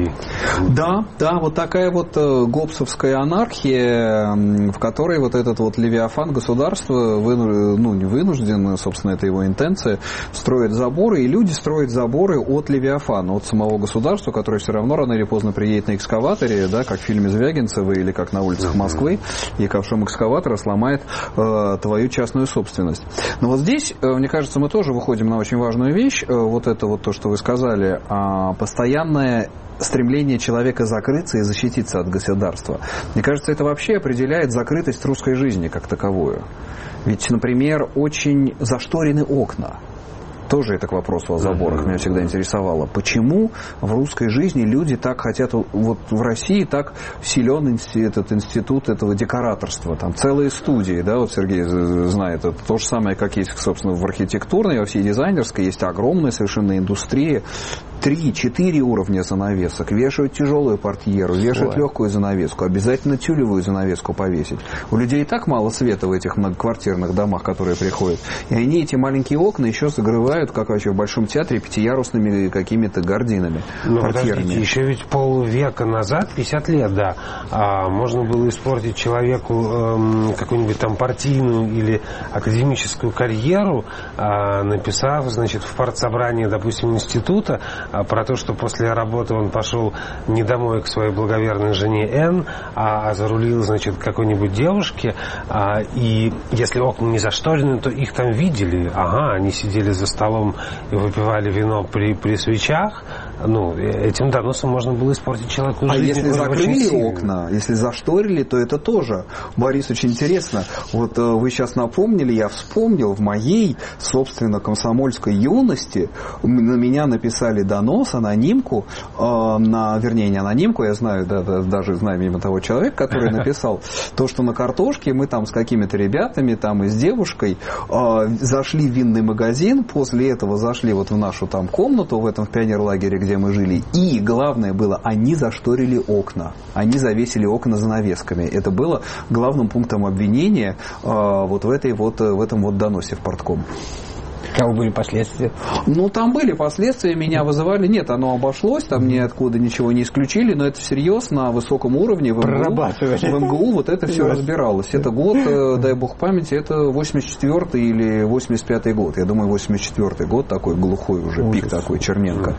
людей. Да, да, вот такая вот гоббсовская анархия, в которой вот этот вот левиафан государства, ну, не вынужден, собственно, это его интенция, строит заборы, и люди строят заборы от левиафана, от самого государства, которое все равно рано или поздно приедет на экскаваторе, да, как в фильме Звягинцева или как на улицах Москвы, и ковшом экскаватора сломает э, твою частную собственность. Но вот здесь, э, мне кажется, мы тоже выходим на очень важную вещь, э, вот это вот то, что вы сказали, э, постоянное стремление человека закрыться и защититься от государства. Мне кажется, это вообще определяет закрытость русской жизни как таковую. Ведь, например, очень зашторены окна. Тоже это к вопросу о заборах меня всегда интересовало. Почему в русской жизни люди так хотят, вот в России так силен этот институт этого декораторства, там целые студии, да, вот Сергей знает, это то же самое, как есть, собственно, в архитектурной, во всей дизайнерской, есть огромная совершенно индустрия, три-четыре уровня занавесок, вешают тяжелую портьеру, вешают Ой. легкую занавеску, обязательно тюлевую занавеску повесить. У людей и так мало света в этих многоквартирных домах, которые приходят, и они эти маленькие окна еще загрывают, как вообще в Большом театре, пятиярусными какими-то гардинами, ну, портьерами. Подождите, еще ведь полвека назад, пятьдесят лет, да, а, можно было испортить человеку эм, какую-нибудь там партийную или академическую карьеру, а, написав, значит, в партсобрании, допустим, института, а, про то, что после работы он пошел не домой к своей благоверной жене Н, а, а зарулил, значит, к какой-нибудь девушке, а, и если окна не зашторены, то их там видели, ага, они сидели за столом и выпивали вино при, при свечах, ну, этим доносом можно было испортить человеку жизнь. А если закрыли окна, если зашторили, то это тоже, Борис, очень интересно. Вот э, вы сейчас напомнили, я вспомнил, в моей, собственно, комсомольской юности на меня написали донос, анонимку, э, на, вернее, не анонимку, я знаю, да, да, даже знаю мимо того человека, который написал, то, что на картошке мы там с какими-то ребятами, там и с девушкой э, зашли в винный магазин, после этого зашли вот в нашу там комнату, в этом в пионерлагере, где мы жили, и главное было, они зашторили окна, они завесили окна занавесками. Это было главным пунктом обвинения э, вот в этой вот в этом вот доносе в партком. Каковы были последствия? Ну, там были последствия, меня вызывали. Нет, оно обошлось, там ниоткуда ничего не исключили, но это всерьез на высоком уровне. В МГУ, в МГУ вот это все разбиралось. Это год, дай бог памяти, это восемьдесят четвёртый или восемьдесят пятый год. Я думаю, восемьдесят четвёртый год, такой глухой уже, пик такой, Черненко.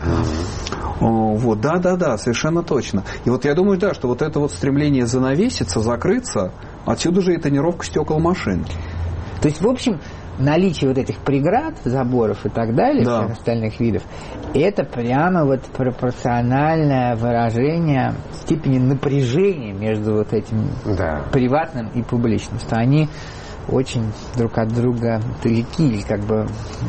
Вот, да-да-да, совершенно точно. И вот я думаю, да, что вот это вот стремление занавеситься, закрыться, отсюда же и тонировка стекол машин. То есть, в общем, наличие вот этих преград, заборов и так далее, да. всех остальных видов, это прямо вот пропорциональное выражение степени напряжения между вот этим да. приватным и публичным, что они очень друг от друга далеки, или как бы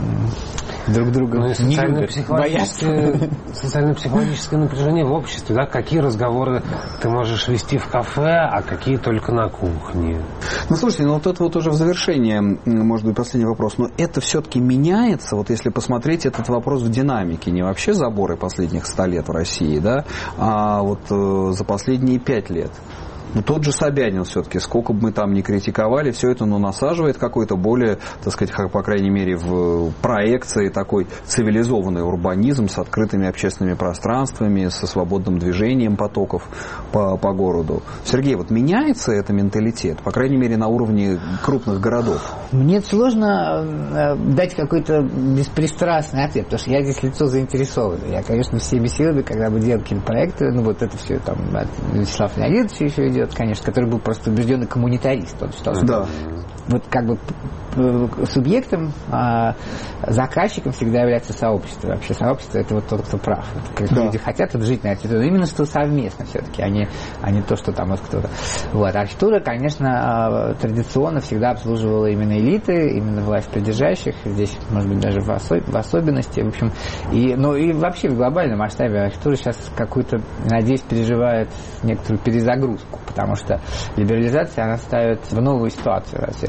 друг друга ну, не любят, боятся. Социально-психологическое напряжение в обществе, да, какие разговоры ты можешь вести в кафе, а какие только на кухне. Ну, слушайте, ну вот это вот уже в завершение, может быть, последний вопрос, но это все-таки меняется, вот если посмотреть этот вопрос в динамике, не вообще заборы последних ста лет в России, да, а вот э, за последние пять лет. Ну, тот же Собянин все-таки, сколько бы мы там ни критиковали, все это, ну, насаживает какой-то более, так сказать, по крайней мере, в проекции такой цивилизованный урбанизм с открытыми общественными пространствами, со свободным движением потоков по, по городу. Сергей, вот меняется это менталитет, по крайней мере, на уровне крупных городов? Мне сложно дать какой-то беспристрастный ответ, потому что я здесь лицо заинтересованное. Я, конечно, всеми силами, когда бы делал какие-то проекты, ну, вот это все там от Вячеслава Леонидовича еще идет, конечно, который был просто убежденный коммунитарист. Он считал, что да. вот как бы субъектом, а заказчиком всегда является сообщество. Вообще сообщество — это вот тот, кто прав. Как да. люди хотят вот жить на этой территории, именно что совместно все-таки, а не, а не то, что там вот кто-то. Вот. Архитектура, конечно, традиционно всегда обслуживала именно элиты, именно власть придержащих, здесь, может быть, даже в, особ- в особенности. В общем, и, ну и вообще в глобальном масштабе архитектура сейчас какую-то, надеюсь, переживает некоторую перезагрузку, потому что либерализация, она ставит в новую ситуацию во всех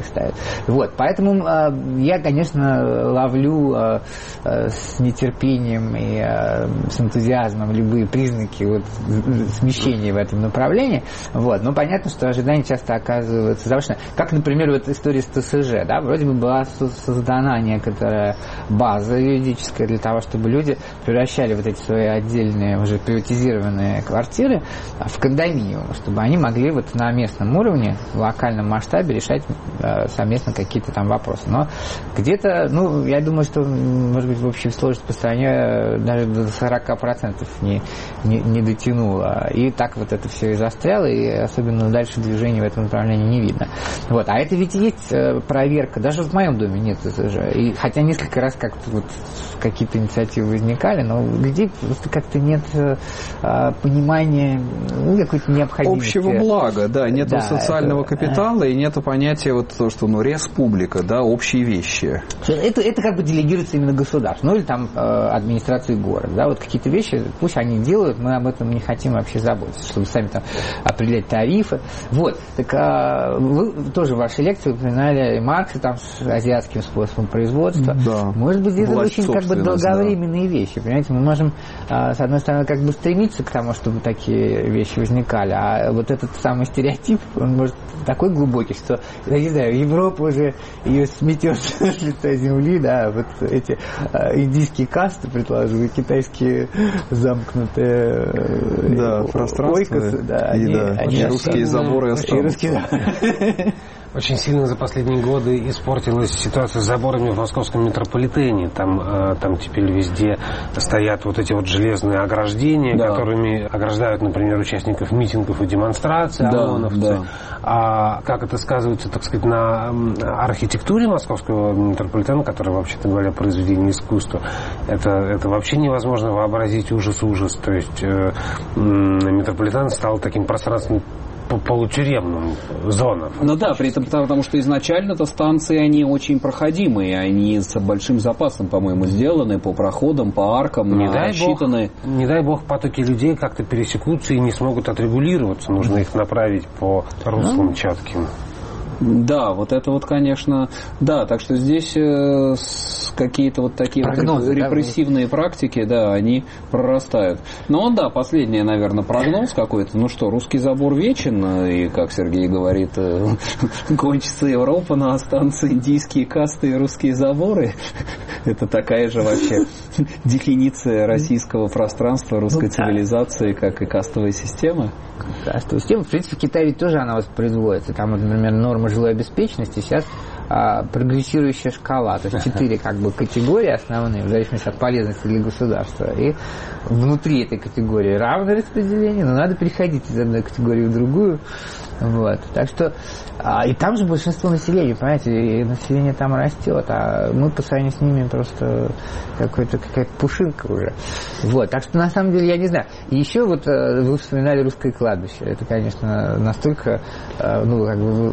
ставят. Вот, поэтому э, я, конечно, ловлю э, э, с нетерпением и э, с энтузиазмом любые признаки вот, смещения в этом направлении. Вот, но понятно, что ожидания часто оказываются завышенными. Как, например, вот история с ТСЖ, да, вроде бы была создана некоторая база юридическая для того, чтобы люди превращали вот эти свои отдельные, уже приватизированные квартиры в кондоминиум, чтобы они могли вот на местном уровне, в локальном масштабе решать э, совместно какие-то там вопросы. Но где-то, ну, я думаю, что, может быть, в общей сложности по стране даже до сорок процентов не, не, не дотянуло. И так вот это все и застряло, и особенно дальше движения в этом направлении не видно. Вот. А это ведь есть проверка, даже в моем доме нет ТСЖ. И, хотя несколько раз как-то вот какие-то инициативы возникали, но где просто как-то нет а, понимания, ну, какой-то необходимости. Общего блага, да, нет да, социального это, капитала и нет понятия вот то, что, ну, республика, да, общие вещи. Это, это как бы делегируется именно государству, ну или там э, администрации города, да, вот какие-то вещи, пусть они делают, мы об этом не хотим вообще заботиться, чтобы сами там определять тарифы. Вот, так а, вы тоже в вашей лекции упоминали Маркса там с азиатским способом производства. Да. Может быть, это Власть очень как бы долговременные да. вещи, понимаете, мы можем, а, с одной стороны, как бы стремиться к тому, чтобы такие вещи возникали, а вот этот самый стереотип, он может такой глубокий, что, я не знаю, Европа уже ее сметет с лица земли, да, вот эти а, индийские касты, предположим, и китайские замкнутые да, пространства, ойкосы, да, и, они, да, они и русские заборы останутся. Очень сильно за последние годы испортилась ситуация с заборами в московском метрополитене. Там, э, там теперь везде стоят вот эти вот железные ограждения, да. которыми ограждают, например, участников митингов и демонстраций, да, ОМОНовцы. Да. А как это сказывается, так сказать, на архитектуре московского метрополитена, который, вообще-то говоря, произведение искусства, это, это вообще невозможно вообразить ужас-ужас. То есть э, метрополитен стал таким пространственным полутюремным зонам. Ну да, при этом потому, что изначально-то станции, они очень проходимые, они с большим запасом, по-моему, сделаны по проходам, по аркам, не дай рассчитаны. Бог, не дай бог потоки людей как-то пересекутся и не смогут отрегулироваться, нужно их направить по руслам четким. Да, вот это вот, конечно, да, так что здесь э, какие-то вот такие прогнозы, вот репрессивные да, практики, да, они прорастают. Но, да, последний, наверное, прогноз какой-то, ну что, русский забор вечен, и, как Сергей говорит, э, кончится Европа, но останутся индийские касты и русские заборы. Это такая же вообще дефиниция российского пространства, русской цивилизации, как и кастовая система. Кастовая система, в принципе, в Китае ведь тоже она воспроизводится. Там, вот, например, норма жилой обеспеченности сейчас а, прогрессирующая шкала. То есть четыре как бы категории основные, в зависимости от полезности для государства. И внутри этой категории равное распределение, но надо переходить из одной категории в другую. Вот. Так что а, и там же большинство населения, понимаете, и население там растет, а мы по сравнению с ними просто какой-то, какая-то пушинка уже. Вот. Так что на самом деле я не знаю. И еще вот вы вспоминали русское кладбище. Это, конечно, настолько, ну, как бы...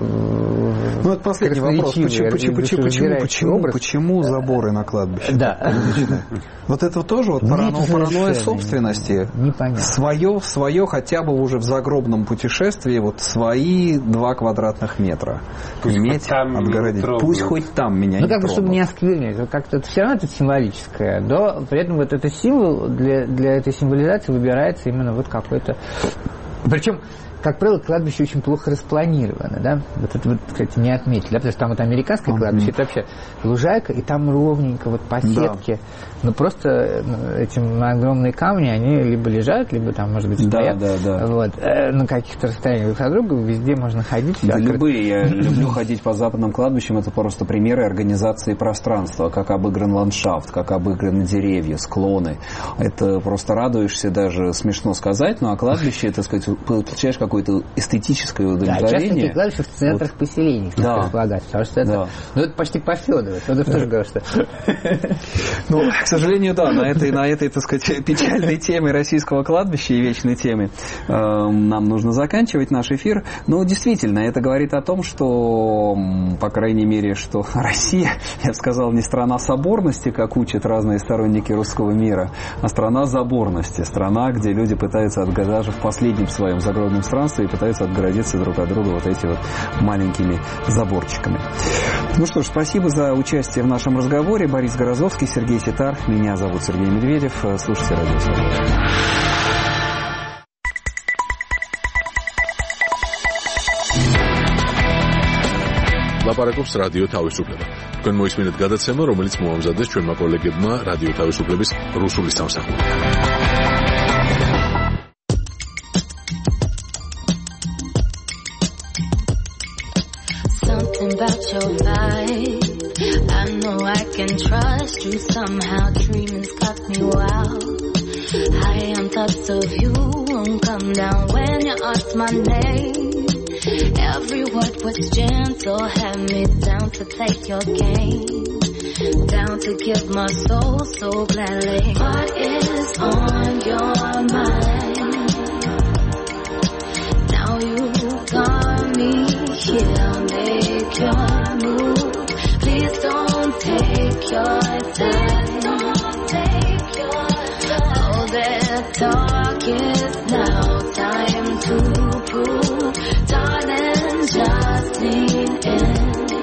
Ну, это последний вопрос. Почему, почему, почему, почему, почему, почему заборы на кладбище? Да. Вот это тоже вот паранойя собственности. Непонятно. Свое, свое хотя бы уже в загробном путешествии, вот свои два квадратных метра. Пусть иметь, отгородить. Пусть хоть там меня ну, не как бы, тронут. чтобы не осквернить. Как-то это все равно это символическое, но при этом вот этот символ для, для этой символизации выбирается именно вот какой-то... Причем, как правило, кладбище очень плохо распланировано, да, вот это вот, кстати, не отметили, да, потому что там вот американское кладбище, это вообще лужайка, и там ровненько, вот по сетке, да. Но просто эти огромные камни, они либо лежат, либо там, может быть, стоят, да, да, да. Вот, на каких-то расстояниях друг от друга, везде можно ходить. Да, любые, я люблю ходить по западным кладбищам, это просто примеры организации пространства, как обыгран ландшафт, как обыграны деревья, склоны, это просто радуешься, даже смешно сказать, но о кладбище, так сказать, получаешь какое-то эстетическое удовлетворение. Да, часто такие кладбища в центрах вот. Поселений, да. Располагать, потому что это, да. Ну, это почти по Фёдорову. Фёдоров тоже говорил, что... Ну, к сожалению, да, на этой, на этой, так сказать, печальной теме российского кладбища и вечной теме э, нам нужно заканчивать наш эфир. Но действительно, это говорит о том, что, по крайней мере, что Россия, я бы сказал, не страна соборности, как учат разные сторонники русского мира, а страна заборности, страна, где люди пытаются, даже в последнем своем загробном странстве, пространство и пытаются отгородиться друг от друга вот эти вот маленькими заборчиками. Ну что ж, спасибо за участие в нашем разговоре. Борис Горозовский, Сергей Ситар. Меня зовут Сергей Медведев. Слушайте Радио Свобода. ლაპარაკობს რადიო თავისუფლება. თქვენ მოისმინეთ გადაცემა, რომელიც მოამზადეს ჩვენმა კოლეგებმა რადიო თავისუფლების რუსული სამსახურიდან. Something about your vibe, I know I can trust you. Somehow dreaming's got me wild. High on thoughts of you won't come down when you ask my name. Every word was gentle, had me down to play your game, down to give my soul so gladly. What is on your mind? Now you got me here, make your move. Please don't take your time. Don't take your time. All that talk is now time to prove. Darling, just lean in.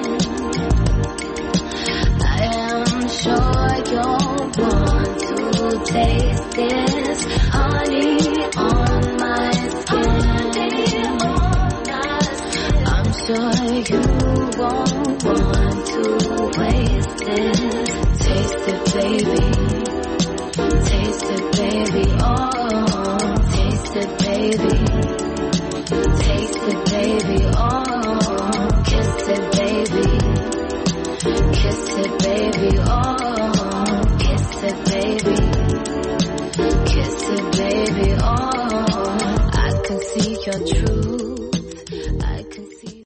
I am sure you'll want to taste this honey on my skin. I'm sure you won't want to waste it. Taste it, baby. Taste it, baby. Oh, taste it, baby.